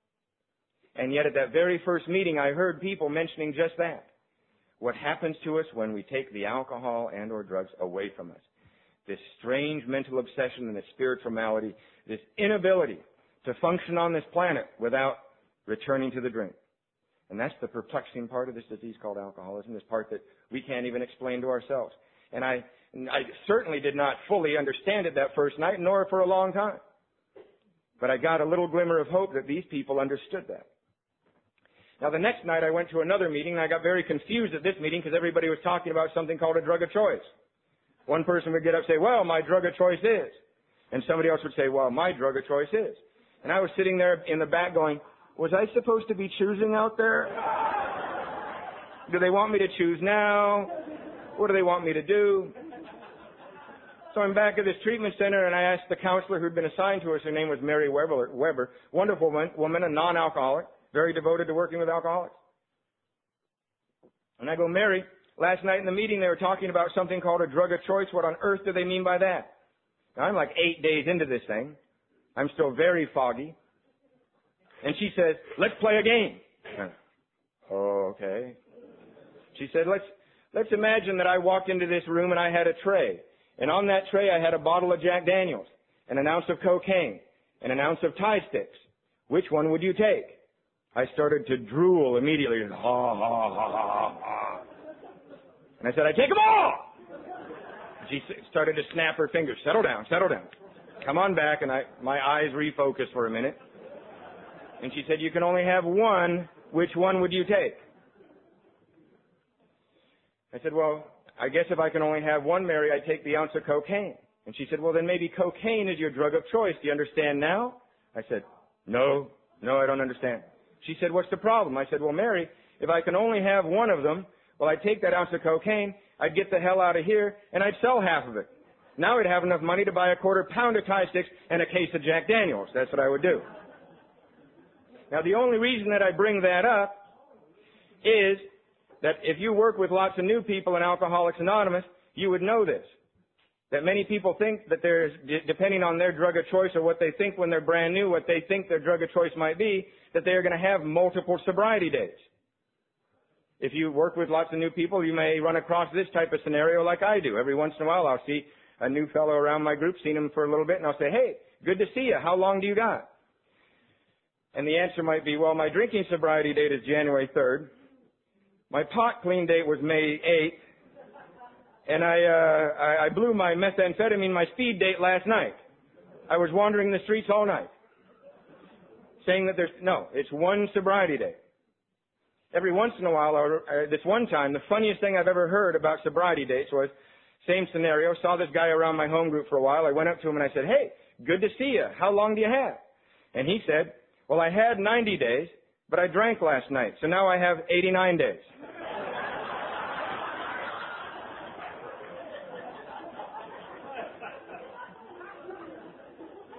And yet at that very first meeting, I heard people mentioning just that. What happens to us when we take the alcohol and or drugs away from us. This strange mental obsession and this spiritual malady, this inability to function on this planet without returning to the drink. And that's the perplexing part of this disease called alcoholism, this part that we can't even explain to ourselves. And I certainly did not fully understand it that first night, nor for a long time. But I got a little glimmer of hope that these people understood that. Now, the next night I went to another meeting, and I got very confused at this meeting because everybody was talking about something called a drug of choice. One person would get up and say, well, my drug of choice is. And somebody else would say, well, my drug of choice is. And I was sitting there in the back going, was I supposed to be choosing out there? Do they want me to choose now? What do they want me to do? So I'm back at this treatment center, and I asked the counselor who'd been assigned to us, her name was Mary Weber, wonderful woman, a non-alcoholic, very devoted to working with alcoholics. And I go, Mary, last night in the meeting they were talking about something called a drug of choice. What on earth do they mean by that? Now, I'm like 8 days into this thing. I'm still very foggy. And she says, let's play a game. Oh, okay. She said, let's imagine that I walked into this room and I had a tray. And on that tray I had a bottle of Jack Daniels and an ounce of cocaine and an ounce of Thai sticks. Which one would you take? I started to drool immediately. Ha, ha, ha, ha, ha. And I said, I take them all! She started to snap her fingers. Settle down. Come on back. And my eyes refocused for a minute. And she said, you can only have one. Which one would you take? I said, well, I guess if I can only have one, Mary, I'd take the ounce of cocaine. And she said, well, then maybe cocaine is your drug of choice. Do you understand now? I said, no, I don't understand. She said, what's the problem? I said, well, Mary, if I can only have one of them, well, I'd take that ounce of cocaine, I'd get the hell out of here, and I'd sell half of it. Now I'd have enough money to buy a quarter pound of Thai sticks and a case of Jack Daniels. That's what I would do. Now, the only reason that I bring that up is that if you work with lots of new people in Alcoholics Anonymous, you would know this. That many people think that there's, depending on their drug of choice or what they think when they're brand new, what they think their drug of choice might be, that they are going to have multiple sobriety days. If you work with lots of new people, you may run across this type of scenario like I do. Every once in a while, I'll see a new fellow around my group, seen him for a little bit, and I'll say, hey, good to see you. How long do you got? And the answer might be, well, my drinking sobriety date is January 3rd. My pot clean date was May 8th. And I blew my methamphetamine, my speed date last night. I was wandering the streets all night. Saying that it's one sobriety date. Every once in a while, this one time, the funniest thing I've ever heard about sobriety dates was, same scenario, saw this guy around my home group for a while. I went up to him and I said, hey, good to see you. How long do you have? And he said, well, I had 90 days, but I drank last night, so now I have 89 days.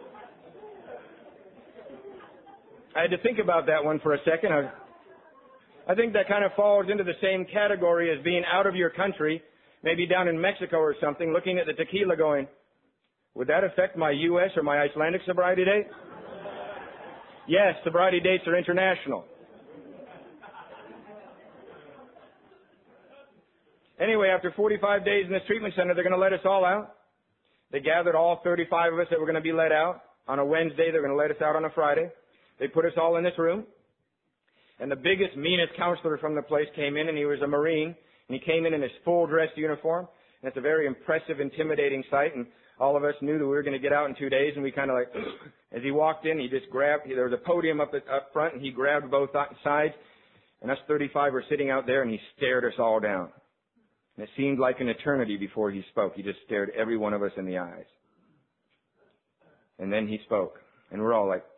I had to think about that one for a second. I think that kind of falls into the same category as being out of your country, maybe down in Mexico or something, looking at the tequila going, would that affect my U.S. or my Icelandic sobriety date? Yes, sobriety dates are international. Anyway, after 45 days in this treatment center, they're going to let us all out. They gathered all 35 of us that were going to be let out. On a Wednesday, they're going to let us out on a Friday. They put us all in this room. And the biggest, meanest counselor from the place came in, and he was a Marine. And he came in his full dress uniform. And it's a very impressive, intimidating sight. And all of us knew that we were going to get out in 2 days. And we kind of like, as he walked in, he just grabbed, there was a podium up front, and he grabbed both sides. And us 35 were sitting out there, and he stared us all down. And it seemed like an eternity before he spoke. He just stared every one of us in the eyes. And then he spoke. And we're all like,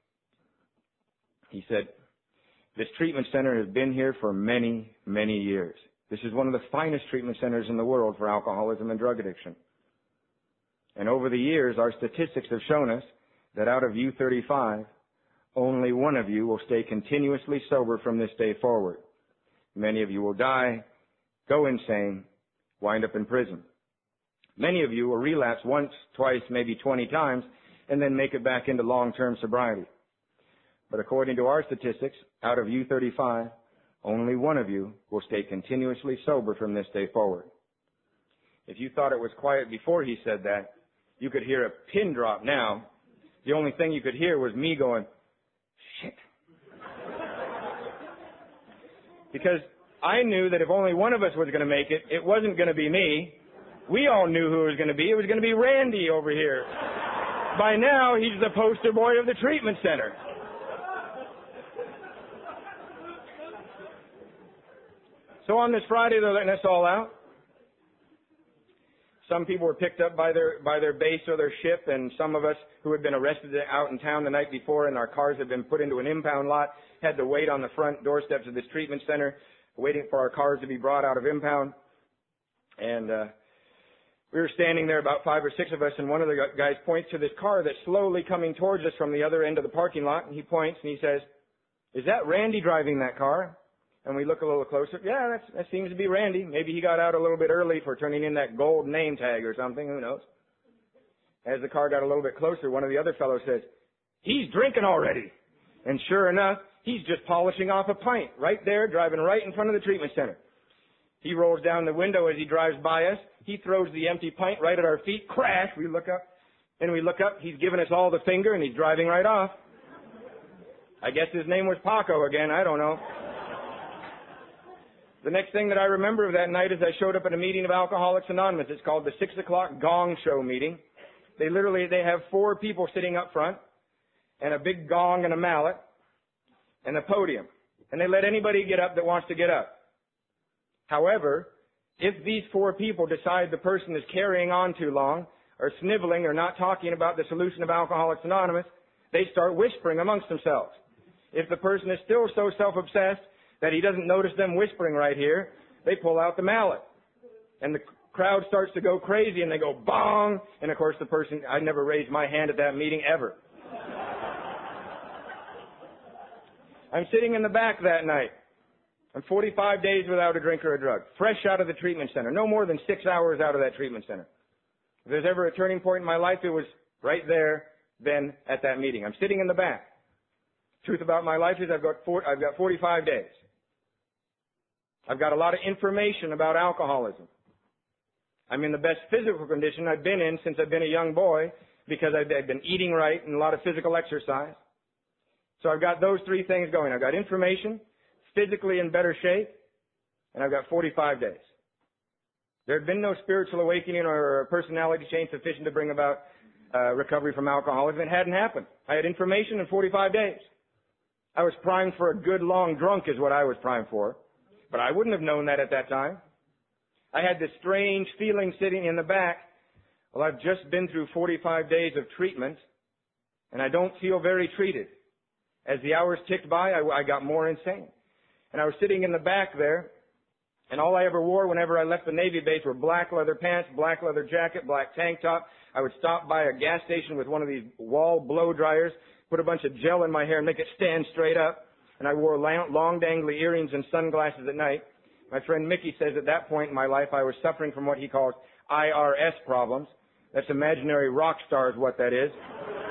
he said, this treatment center has been here for many, many years. This is one of the finest treatment centers in the world for alcoholism and drug addiction. And over the years, our statistics have shown us that out of you 35, only one of you will stay continuously sober from this day forward. Many of you will die, go insane, wind up in prison. Many of you will relapse once, twice, maybe 20 times, and then make it back into long-term sobriety. But according to our statistics, out of you 35, only one of you will stay continuously sober from this day forward. If you thought it was quiet before he said that, you could hear a pin drop now. The only thing you could hear was me going, shit. Because I knew that if only one of us was going to make it, it wasn't going to be me. We all knew who it was going to be. It was going to be Randy over here. By now, he's the poster boy of the treatment center. So on this Friday, they're letting us all out. Some people were picked up by their base or their ship, and some of us who had been arrested out in town the night before and our cars had been put into an impound lot had to wait on the front doorsteps of this treatment center, waiting for our cars to be brought out of impound. And we were standing there, about 5 or 6 of us, and one of the guys points to this car that's slowly coming towards us from the other end of the parking lot, and he points and he says, "Is that Randy driving that car?" And we look a little closer. Yeah, that seems to be Randy. Maybe he got out a little bit early for turning in that gold name tag or something. Who knows? As the car got a little bit closer, one of the other fellows says, "He's drinking already." And sure enough, he's just polishing off a pint right there, driving right in front of the treatment center. He rolls down the window as he drives by us. He throws the empty pint right at our feet. Crash! We look up. And we look up. He's giving us all the finger, and he's driving right off. I guess his name was Paco again. I don't know. The next thing that I remember of that night is I showed up at a meeting of Alcoholics Anonymous. It's called the 6 o'clock gong show meeting. They have 4 people sitting up front and a big gong and a mallet and a podium. And they let anybody get up that wants to get up. However, if these 4 people decide the person is carrying on too long or sniveling or not talking about the solution of Alcoholics Anonymous, they start whispering amongst themselves. If the person is still so self-obsessed that he doesn't notice them whispering right here, they pull out the mallet. And the crowd starts to go crazy and they go bong. And of course the person, I never raised my hand at that meeting ever. I'm sitting in the back that night. I'm 45 days without a drink or a drug. Fresh out of the treatment center. No more than 6 hours out of that treatment center. If there's ever a turning point in my life, it was right there, then, at that meeting. I'm sitting in the back. Truth about my life is I've got 45 days. I've got a lot of information about alcoholism. I'm in the best physical condition I've been in since I've been a young boy because I've been eating right and a lot of physical exercise. So I've got those 3 things going. I've got information, physically in better shape, and I've got 45 days. There had been no spiritual awakening or personality change sufficient to bring about recovery from alcoholism. It hadn't happened. I had information in 45 days. I was primed for a good long drunk is what I was primed for. But I wouldn't have known that at that time. I had this strange feeling sitting in the back. Well, I've just been through 45 days of treatment, and I don't feel very treated. As the hours ticked by, I got more insane. And I was sitting in the back there, and all I ever wore whenever I left the Navy base were black leather pants, black leather jacket, black tank top. I would stop by a gas station with one of these wall blow dryers, put a bunch of gel in my hair and make it stand straight up. and I wore long dangly earrings and sunglasses at night. My friend Mickey says at that point in my life I was suffering from what he calls IRS problems. That's imaginary rock stars, what that is.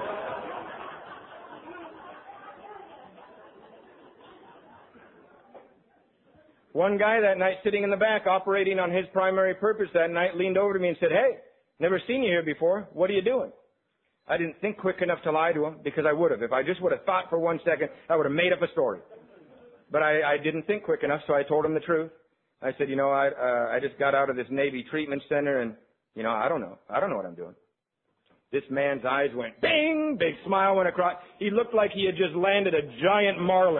One guy that night sitting in the back operating on his primary purpose that night leaned over to me and said, "Hey, never seen you here before. What are you doing?" I didn't think quick enough to lie to him because I would have. If I just would have thought for 1 second, I would have made up a story. But I didn't think quick enough, so I told him the truth. I said, I just got out of this Navy treatment center and, I don't know. I don't know what I'm doing. This man's eyes went bing, big smile went across. He looked like he had just landed a giant marlin.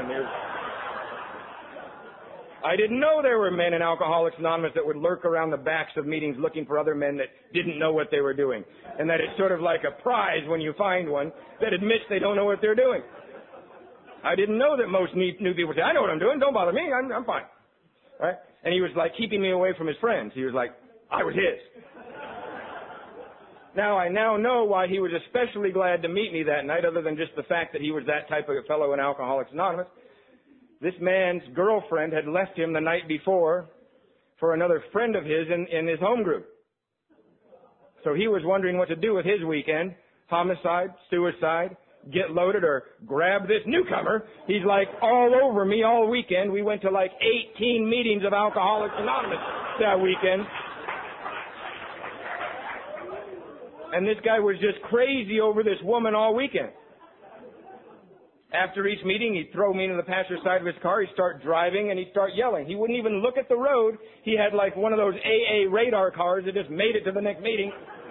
I didn't know there were men in Alcoholics Anonymous that would lurk around the backs of meetings looking for other men that didn't know what they were doing. And that it's sort of like a prize when you find one that admits they don't know what they're doing. I didn't know that most new people say, "I know what I'm doing. Don't bother me. I'm fine." Right? And he was like keeping me away from his friends. He was like, I was his. I now know why he was especially glad to meet me that night, other than just the fact that he was that type of a fellow in Alcoholics Anonymous. This man's girlfriend had left him the night before for another friend of his in his home group. So he was wondering what to do with his weekend. Homicide, suicide, get loaded, or grab this newcomer. He's like all over me all weekend. We went to like 18 meetings of Alcoholics Anonymous that weekend. And this guy was just crazy over this woman all weekend. After each meeting, he'd throw me into the passenger side of his car. He'd start driving, and he'd start yelling. He wouldn't even look at the road. He had like one of those AA radar cars that just made it to the next meeting.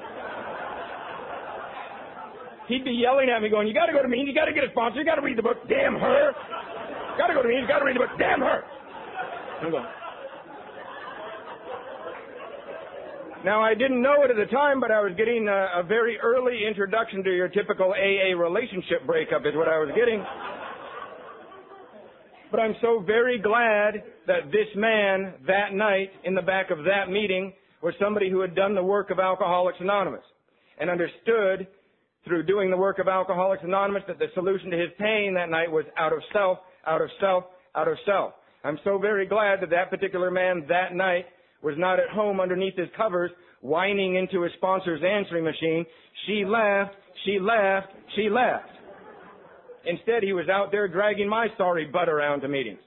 He'd be yelling at me going, "You got to go to meetings. You got to get a sponsor. You got to read the book. Damn her. Got to go to meetings. You got to read the book. Damn her." I'm going. Now, I didn't know it at the time, but I was getting a very early introduction to your typical AA relationship breakup is what I was getting. But I'm so very glad that this man that night in the back of that meeting was somebody who had done the work of Alcoholics Anonymous and understood through doing the work of Alcoholics Anonymous that the solution to his pain that night was out of self, out of self, out of self. I'm so very glad that that particular man that night was not at home underneath his covers whining into his sponsor's answering machine, "She left, she left, she left." Instead, he was out there dragging my sorry butt around to meetings.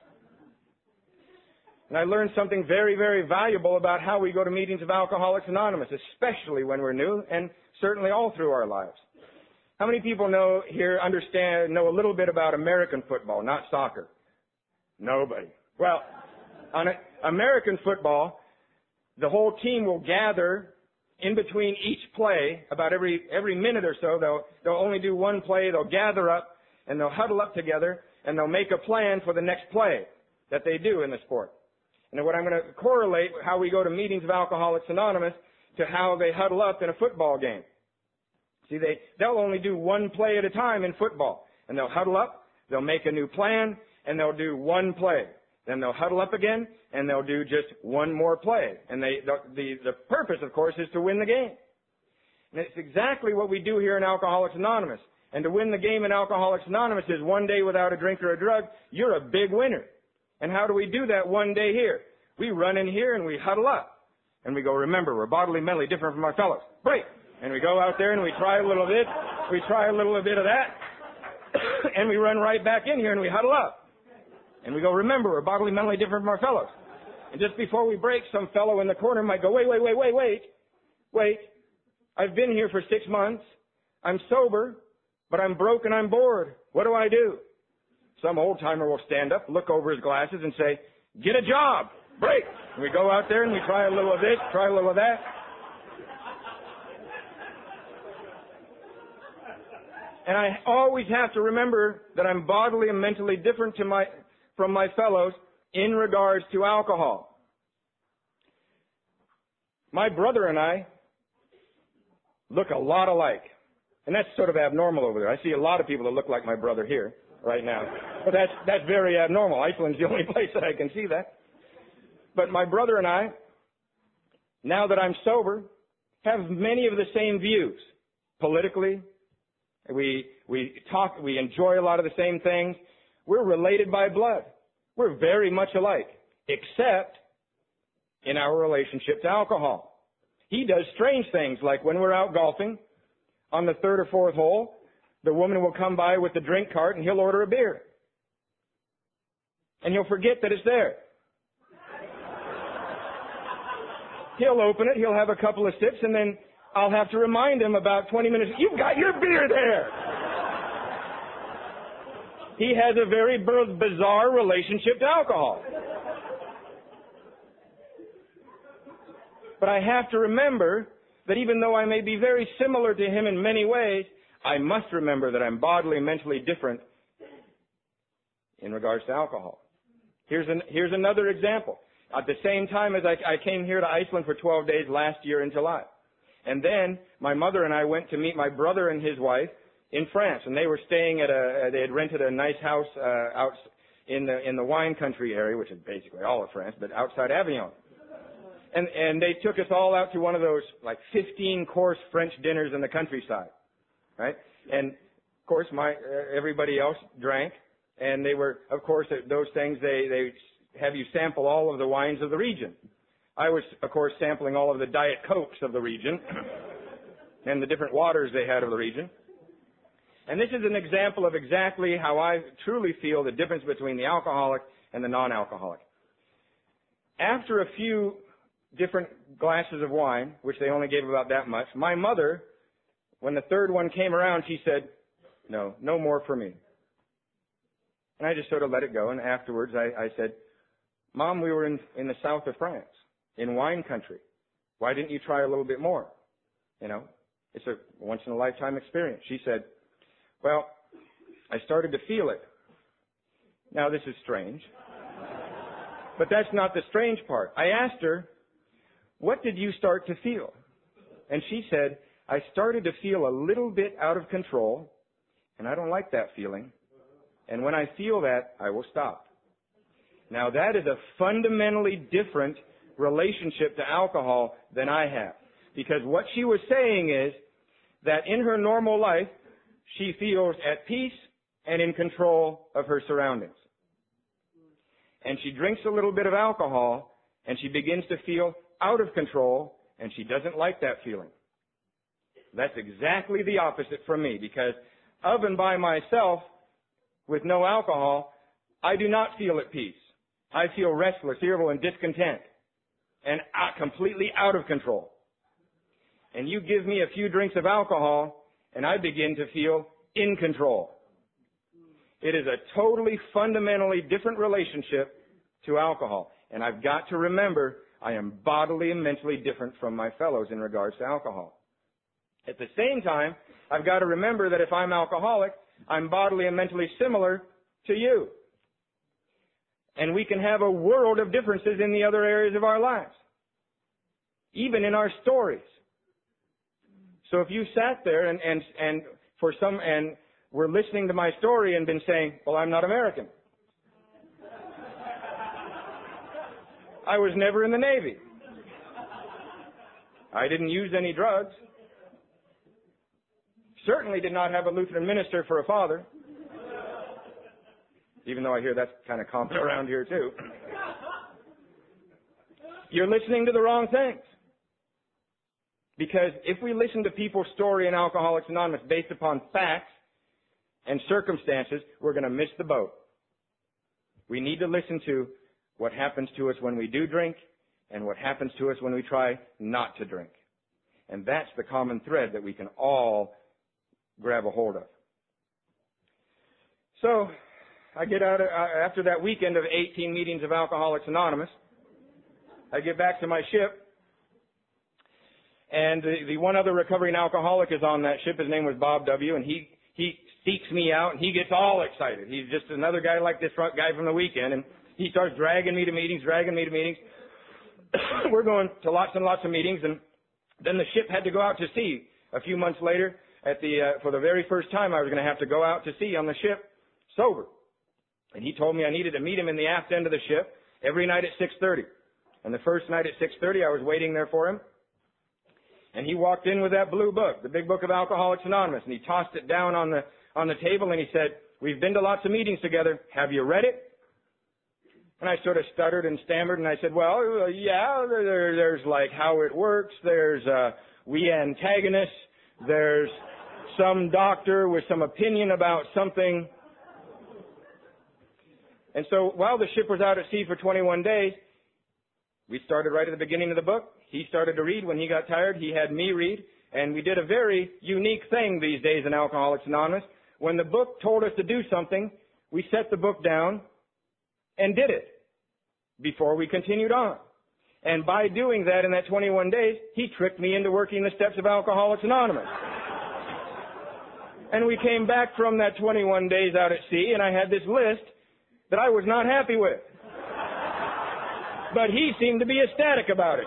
And I learned something very, very valuable about how we go to meetings of Alcoholics Anonymous, especially when we're new, and certainly all through our lives. How many people know a little bit about American football, not soccer? Nobody. Well, on American football, the whole team will gather in between each play, about every minute or so. They'll only do one play. They'll gather up and they'll huddle up together and they'll make a plan for the next play that they do in the sport. And what I'm going to correlate how we go to meetings of Alcoholics Anonymous to how they huddle up in a football game. See, they'll only do one play at a time in football, and they'll huddle up. They'll make a new plan, and they'll do one play. Then they'll huddle up again, and they'll do just one more play. And the purpose, of course, is to win the game. And it's exactly what we do here in Alcoholics Anonymous. And to win the game in Alcoholics Anonymous is one day without a drink or a drug, you're a big winner. And how do we do that one day here? We run in here and we huddle up. And we go, "Remember, we're bodily, mentally different from our fellows. Break!" And we go out there and we try a little bit. We try a little bit of that. And we run right back in here and we huddle up. And we go, "Remember, we're bodily, mentally different from our fellows." And just before we break, some fellow in the corner might go, wait. I've been here for 6 months. I'm sober, but I'm broke and I'm bored. What do I do? Some old timer will stand up, look over his glasses and say, "Get a job. Break." And we go out there and we try a little of this, try a little of that. And I always have to remember that I'm bodily and mentally different from my fellows in regards to alcohol. My brother and I look a lot alike. And that's sort of abnormal over there. I see a lot of people that look like my brother here right now. But that's very abnormal. Iceland's the only place that I can see that. But my brother and I, now that I'm sober, have many of the same views. Politically, we enjoy a lot of the same things. We're related by blood. We're very much alike, except in our relationship to alcohol. He does strange things, like when we're out golfing, on the third or fourth hole, the woman will come by with the drink cart and he'll order a beer. And you'll forget that it's there. He'll open it, he'll have a couple of sips, and then I'll have to remind him about 20 minutes, you've got your beer there! He has a very bizarre relationship to alcohol. But I have to remember that even though I may be very similar to him in many ways, I must remember that I'm bodily and mentally different in regards to alcohol. Here's another example. At the same time as I came here to Iceland for 12 days last year in July. And then my mother and I went to meet my brother and his wife in France. And they were staying they had rented a nice house out in the wine country area, which is basically all of France, but outside Avignon. And they took us all out to one of those like 15-course French dinners in the countryside, right? And of course, everybody else drank, and they were, of course, those things they have you sample all of the wines of the region. I was, of course, sampling all of the Diet Cokes of the region and the different waters they had of the region. And this is an example of exactly how I truly feel the difference between the alcoholic and the non-alcoholic. After a few different glasses of wine, which they only gave about that much, my mother, when the third one came around, she said, no more for me. And I just sort of let it go. And afterwards I said, Mom, we were in the south of France, in wine country. Why didn't you try a little bit more? It's a once-in-a-lifetime experience. She said, well, I started to feel it. Now, this is strange. But that's not the strange part. I asked her, what did you start to feel? And she said, I started to feel a little bit out of control, and I don't like that feeling. And when I feel that, I will stop. Now, that is a fundamentally different relationship to alcohol than I have. Because what she was saying is that in her normal life, she feels at peace and in control of her surroundings. And she drinks a little bit of alcohol, and she begins to feel out of control, and she doesn't like that feeling. That's exactly the opposite from me, because of and by myself, with no alcohol, I do not feel at peace. I feel restless, irritable, and discontent, and completely out of control. And you give me a few drinks of alcohol, and I begin to feel in control. It is a totally, fundamentally different relationship to alcohol. And I've got to remember I am bodily and mentally different from my fellows in regards to alcohol. At the same time, I've got to remember that if I'm alcoholic, I'm bodily and mentally similar to you. And we can have a world of differences in the other areas of our lives, even in our stories. So if you sat there and were listening to my story and been saying, well, I'm not American. I was never in the Navy. I didn't use any drugs. Certainly did not have a Lutheran minister for a father. Even though I hear that's kind of common around here too. You're listening to the wrong things. Because if we listen to people's story in Alcoholics Anonymous based upon facts and circumstances, we're going to miss the boat. We need to listen to what happens to us when we do drink and what happens to us when we try not to drink. And that's the common thread that we can all grab a hold of. So, I get out after that weekend of 18 meetings of Alcoholics Anonymous. I get back to my ship, and the one other recovering alcoholic is on that ship. His name was Bob W., and he seeks me out, and he gets all excited. He's just another guy like this guy from the weekend, and he starts dragging me to meetings. We're going to lots and lots of meetings, and then the ship had to go out to sea a few months later. For the very first time, I was going to have to go out to sea on the ship sober. And he told me I needed to meet him in the aft end of the ship every night at 6:30. And the first night at 6:30, I was waiting there for him. And he walked in with that blue book, the big book of Alcoholics Anonymous, and he tossed it down on the table, and he said, We've been to lots of meetings together. Have you read it? And I sort of stuttered and stammered, and I said, well, yeah, there's like how it works. There's we antagonists. There's some doctor with some opinion about something. And so while the ship was out at sea for 21 days, we started right at the beginning of the book. He started to read. When he got tired, he had me read. And we did a very unique thing these days in Alcoholics Anonymous. When the book told us to do something, we set the book down and did it before we continued on. And by doing that in that 21 days, he tricked me into working the steps of Alcoholics Anonymous. And we came back from that 21 days out at sea, and I had this list that I was not happy with. But he seemed to be ecstatic about it.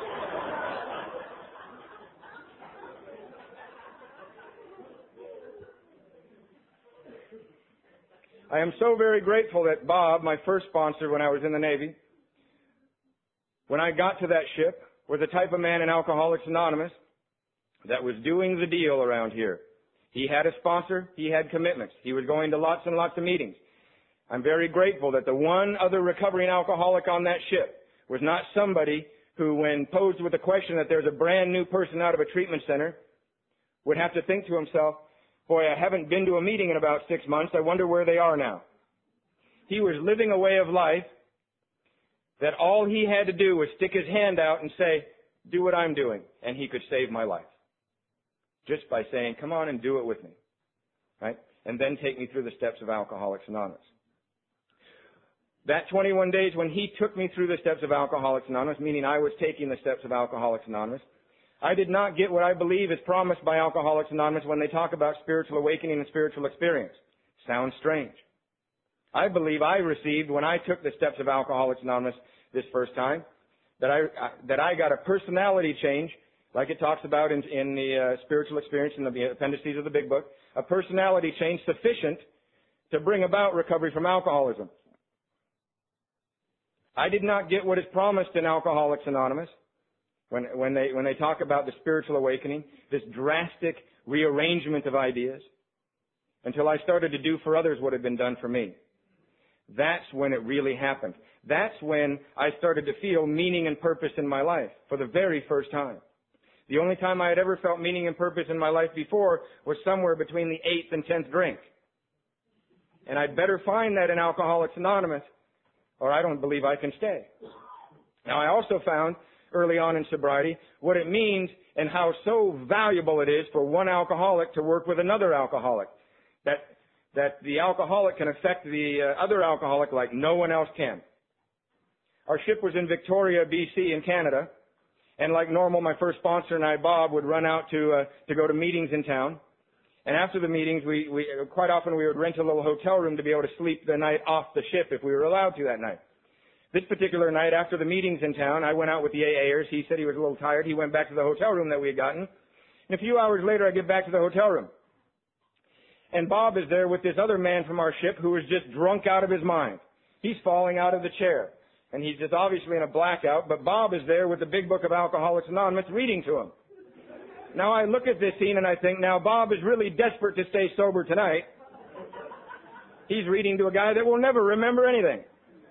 I am so very grateful that Bob, my first sponsor when I was in the Navy, when I got to that ship, was the type of man in Alcoholics Anonymous that was doing the deal around here. He had a sponsor. He had commitments. He was going to lots and lots of meetings. I'm very grateful that the one other recovering alcoholic on that ship was not somebody who, when posed with the question that there's a brand new person out of a treatment center, would have to think to himself, boy, I haven't been to a meeting in about 6 months. I wonder where they are now. He was living a way of life that all he had to do was stick his hand out and say, do what I'm doing, and he could save my life. Just by saying, come on and do it with me. Right? And then take me through the steps of Alcoholics Anonymous. That 21 days when he took me through the steps of Alcoholics Anonymous, meaning I was taking the steps of Alcoholics Anonymous, I did not get what I believe is promised by Alcoholics Anonymous when they talk about spiritual awakening and spiritual experience. Sounds strange. I believe I received, when I took the steps of Alcoholics Anonymous this first time, that I got a personality change, like it talks about in the spiritual experience in the appendices of the Big Book, a personality change sufficient to bring about recovery from alcoholism. I did not get what is promised in Alcoholics Anonymous when they talk about the spiritual awakening, this drastic rearrangement of ideas, until I started to do for others what had been done for me. That's when it really happened. That's when I started to feel meaning and purpose in my life for the very first time. The only time I had ever felt meaning and purpose in my life before was somewhere between the 8th and 10th drink. And I'd better find that in Alcoholics Anonymous, or I don't believe I can stay. Now, I also found early on in sobriety what it means and how so valuable it is for one alcoholic to work with another alcoholic. That the alcoholic can affect the other alcoholic like no one else can. Our ship was in Victoria, BC in Canada, and like normal, my first sponsor and I, Bob, would run out to go to meetings in town. And after the meetings, we quite often we would rent a little hotel room to be able to sleep the night off the ship if we were allowed to that night. This particular night, after the meetings in town, I went out with the AAers. He said he was a little tired. He went back to the hotel room that we had gotten. And a few hours later, I get back to the hotel room. And Bob is there with this other man from our ship who is just drunk out of his mind. He's falling out of the chair. And he's just obviously in a blackout, but Bob is there with the Big Book of Alcoholics Anonymous reading to him. Now I look at this scene and I think, now Bob is really desperate to stay sober tonight. He's reading to a guy that will never remember anything.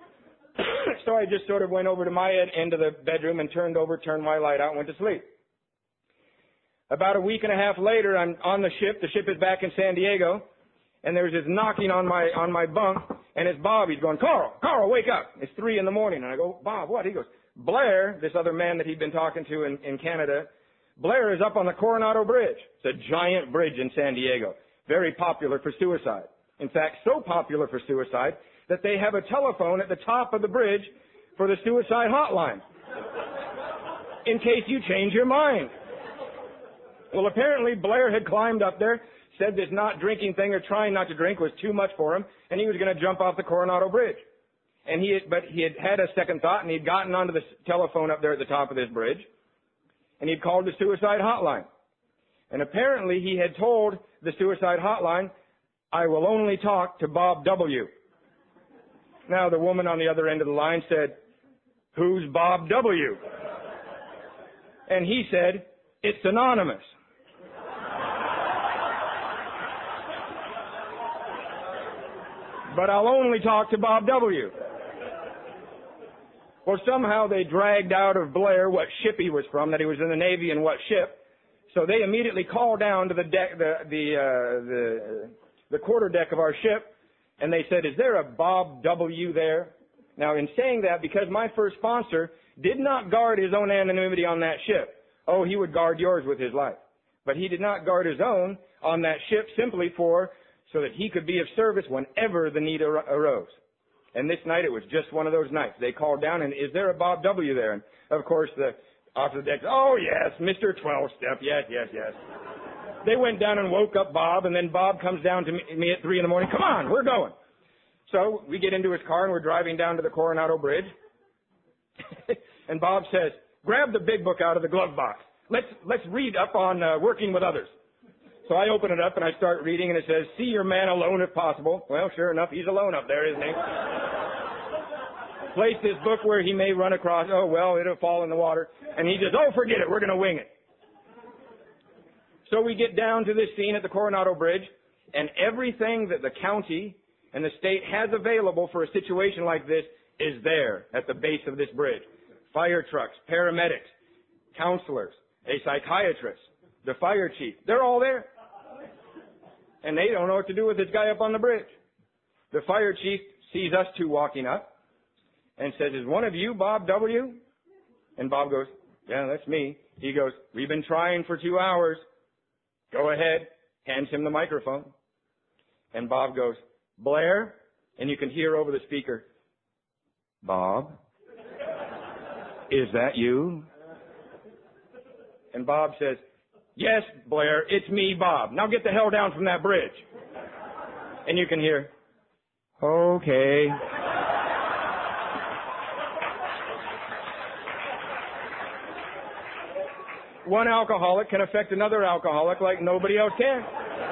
So I just sort of went over to my end of the bedroom and turned my light out and went to sleep. About a week and a half later, I'm on the ship. The ship is back in San Diego, and there's this knocking on my bunk, and it's Bob. He's going, Carl, wake up. It's 3 a.m, and I go, Bob, what? He goes, Blair, this other man that he'd been talking to in Canada, Blair is up on the Coronado Bridge. It's a giant bridge in San Diego, very popular for suicide. In fact, so popular for suicide that they have a telephone at the top of the bridge for the suicide hotline in case you change your mind. Well, apparently Blair had climbed up there, said this not drinking thing or trying not to drink was too much for him, and he was going to jump off the Coronado Bridge. But he had a second thought, and he'd gotten onto the telephone up there at the top of this bridge, and he'd called the suicide hotline. And apparently he had told the suicide hotline, I will only talk to Bob W. Now the woman on the other end of the line said, who's Bob W? And he said, it's anonymous. but I'll only talk to Bob W. Well, somehow they dragged out of Blair what ship he was from, that he was in the Navy and what ship. So they immediately called down to the deck, the quarter deck of our ship, and they said, "Is there a Bob W. there?" Now, in saying that, because my first sponsor did not guard his own anonymity on that ship, oh, he would guard yours with his life. But he did not guard his own on that ship simply so that he could be of service whenever the need arose. And this night, it was just one of those nights. They called down, and is there a Bob W. there? And, of course, off the deck, oh, yes, Mr. 12-Step, yes. They went down and woke up Bob, and then Bob comes down to me at 3 in the morning. Come on, we're going. So we get into his car, and we're driving down to the Coronado Bridge. And Bob says, grab the big book out of the glove box. Let's read up on working with others. So I open it up, and I start reading, and it says, see your man alone if possible. Well, sure enough, he's alone up there, isn't he? Place this book where he may run across, oh, well, it'll fall in the water. And he says, oh, forget it, we're going to wing it. So we get down to this scene at the Coronado Bridge, and everything that the county and the state has available for a situation like this is there at the base of this bridge. Fire trucks, paramedics, counselors, a psychiatrist, the fire chief, they're all there. And they don't know what to do with this guy up on the bridge. The fire chief sees us two walking up and says, is one of you Bob W.? And Bob goes, yeah, that's me. He goes, we've been trying for 2 hours. Go ahead. Hands him the microphone. And Bob goes, Blair? And you can hear over the speaker, Bob? Is that you? And Bob says, yes, Blair, it's me, Bob. Now get the hell down from that bridge. And you can hear, okay. One alcoholic can affect another alcoholic like nobody else can.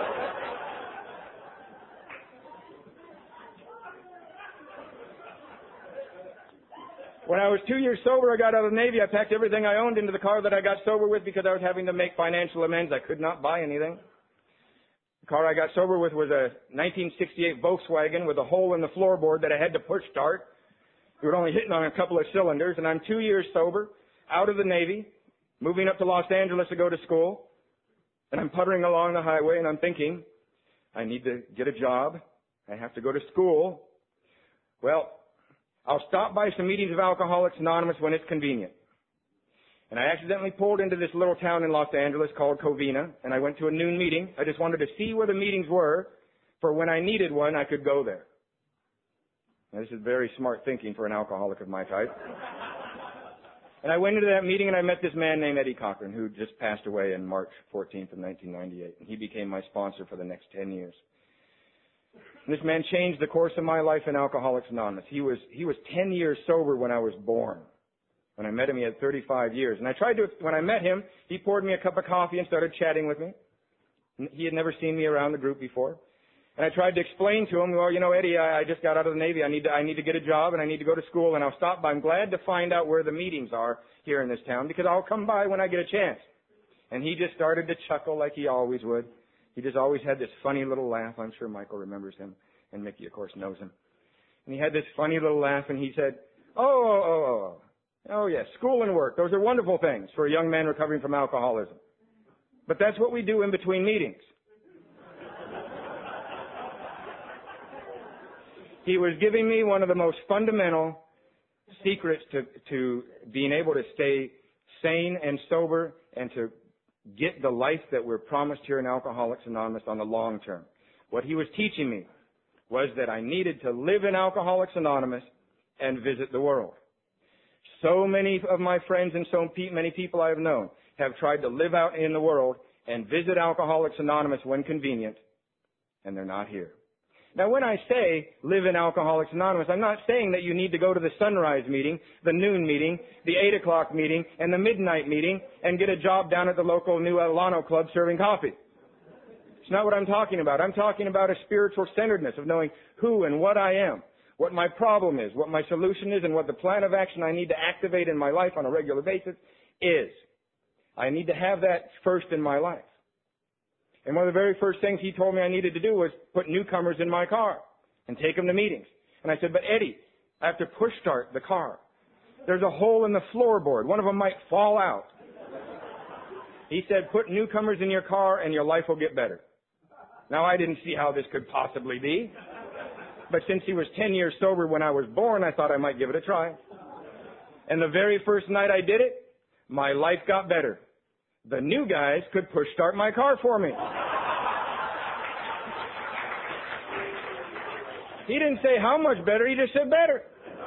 When I was 2 years sober, I got out of the Navy. I packed everything I owned into the car that I got sober with because I was having to make financial amends. I could not buy anything. The car I got sober with was a 1968 Volkswagen with a hole in the floorboard that I had to push start. We were only hitting on a couple of cylinders, and I'm 2 years sober, out of the Navy, moving up to Los Angeles to go to school, and I'm puttering along the highway, and I'm thinking, I need to get a job. I have to go to school. Well, I'll stop by some meetings of Alcoholics Anonymous when it's convenient. And I accidentally pulled into this little town in Los Angeles called Covina, and I went to a noon meeting. I just wanted to see where the meetings were, for when I needed one, I could go there. Now, this is very smart thinking for an alcoholic of my type. And I went into that meeting, and I met this man named Eddie Cochran, who just passed away on March 14th of 1998. And he became my sponsor for the next 10 years. And this man changed the course of my life in Alcoholics Anonymous. He was 10 years sober when I was born. When I met him, he had 35 years. And when I met him, he poured me a cup of coffee and started chatting with me. He had never seen me around the group before. And I tried to explain to him, well, you know, Eddie, I just got out of the Navy. I need to get a job, and I need to go to school, and I'll stop by. I'm glad to find out where the meetings are here in this town, because I'll come by when I get a chance. And he just started to chuckle like he always would. He just always had this funny little laugh. I'm sure Michael remembers him, and Mickey, of course, knows him. And he had this funny little laugh, and he said, oh, yes, school and work. Those are wonderful things for a young man recovering from alcoholism. But that's what we do in between meetings. He was giving me one of the most fundamental secrets to being able to stay sane and sober and to get the life that we're promised here in Alcoholics Anonymous on the long term. What he was teaching me was that I needed to live in Alcoholics Anonymous and visit the world. So many of my friends and so many people I have known have tried to live out in the world and visit Alcoholics Anonymous when convenient, and they're not here. Now, when I say live in Alcoholics Anonymous, I'm not saying that you need to go to the sunrise meeting, the noon meeting, the 8 o'clock meeting, and the midnight meeting and get a job down at the local New Alano Club serving coffee. It's not what I'm talking about. I'm talking about a spiritual centeredness of knowing who and what I am, what my problem is, what my solution is, and what the plan of action I need to activate in my life on a regular basis is. I need to have that first in my life. And one of the very first things he told me I needed to do was put newcomers in my car. and take them to meetings. And I said, but Eddie, I have to push start the car. There's a hole in the floorboard. One of them might fall out. He said, put newcomers in your car and your life will get better. Now, I didn't see how this could possibly be. But since he was 10 years sober when I was born, I thought I might give it a try. And the very first night I did it, my life got better. The new guys could push start my car for me. He didn't say how much better, he just said better.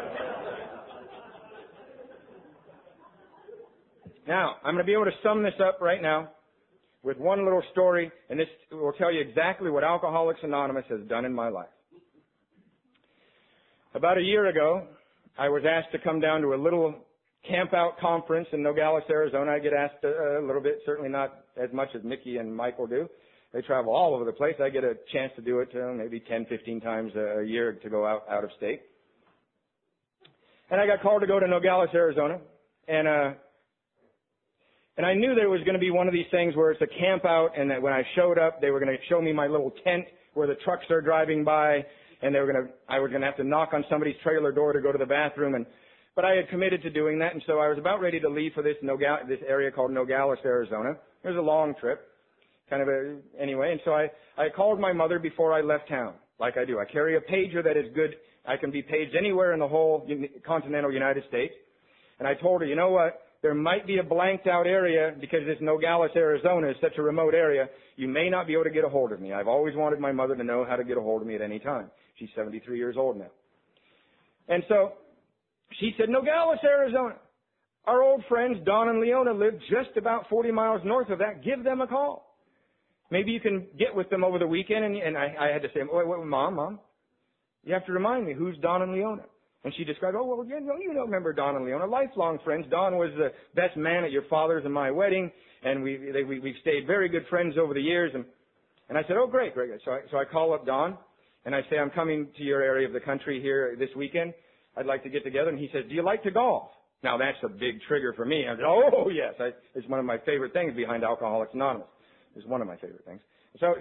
Now, I'm going to be able to sum this up right now with one little story, and this will tell you exactly what Alcoholics Anonymous has done in my life. About a year ago, I was asked to come down to a little camp-out conference in Nogales, Arizona. I get asked a little bit, certainly not as much as Mickey and Michael do. They travel all over the place. I get a chance to do it maybe 10, 15 times a year to go out of state. And I got called to go to Nogales, Arizona, and I knew there was going to be one of these things where it's a camp out, and that when I showed up, they were going to show me my little tent where the trucks are driving by, and I was going to have to knock on somebody's trailer door to go to the bathroom. But I had committed to doing that, and so I was about ready to leave for this area called Nogales, Arizona. It was a long trip, anyway. And so I called my mother before I left town, like I do. I carry a pager that is good. I can be paged anywhere in the whole continental United States. And I told her, you know what? There might be a blanked out area because this Nogales, Arizona is such a remote area. You may not be able to get a hold of me. I've always wanted my mother to know how to get a hold of me at any time. She's 73 years old now. And so she said, Nogales, Arizona. Our old friends, Don and Leona, live just about 40 miles north of that. Give them a call. Maybe you can get with them over the weekend. And I had to say, wait, Mom, you have to remind me, who's Don and Leona? And she described, you don't remember Don and Leona, lifelong friends. Don was the best man at your father's and my wedding, and we've stayed very good friends over the years. And I said, oh, great. So I call up Don, and I say, I'm coming to your area of the country here this weekend. I'd like to get together. And he says, do you like to golf? Now, that's a big trigger for me. I said, oh, yes. It's one of my favorite things behind Alcoholics Anonymous. It's one of my favorite things. So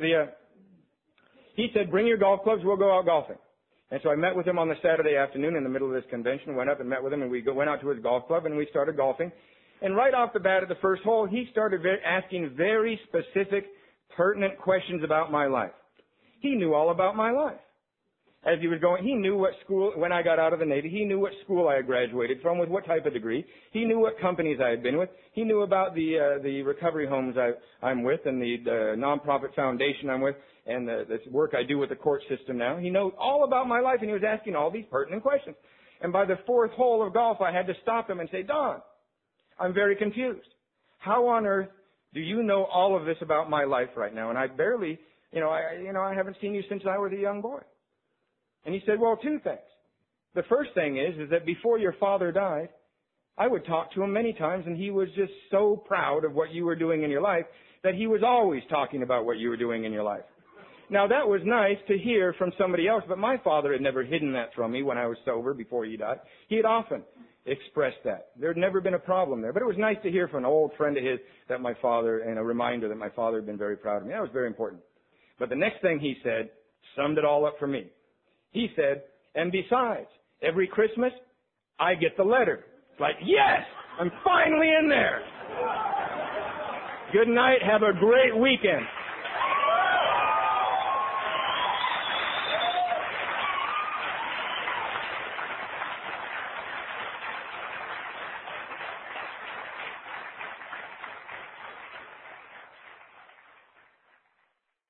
he said, bring your golf clubs. We'll go out golfing. And so I met with him on the Saturday afternoon in the middle of this convention, went up and met with him, and we went out to his golf club, and we started golfing. And right off the bat at the first hole, he started asking very specific, pertinent questions about my life. He knew all about my life. As he was going, he knew what school, when I got out of the Navy, he knew what school I had graduated from, with what type of degree. He knew what companies I had been with. He knew about the recovery homes I'm with and the nonprofit foundation I'm with and the work I do with the court system now. He knows all about my life, and he was asking all these pertinent questions. And by the fourth hole of golf, I had to stop him and say, Don, I'm very confused. How on earth do you know all of this about my life right now? And I barely, I haven't seen you since I was a young boy. And he said, well, two things. The first thing is that before your father died, I would talk to him many times, and he was just so proud of what you were doing in your life that he was always talking about what you were doing in your life. Now, that was nice to hear from somebody else, but my father had never hidden that from me when I was sober before he died. He had often expressed that. There had never been a problem there. But it was nice to hear from an old friend of his that my father, and a reminder that my father had been very proud of me. That was very important. But the next thing he said summed it all up for me. He said, and besides, every Christmas, I get the letter. It's like, yes, I'm finally in there. Good night. Have a great weekend.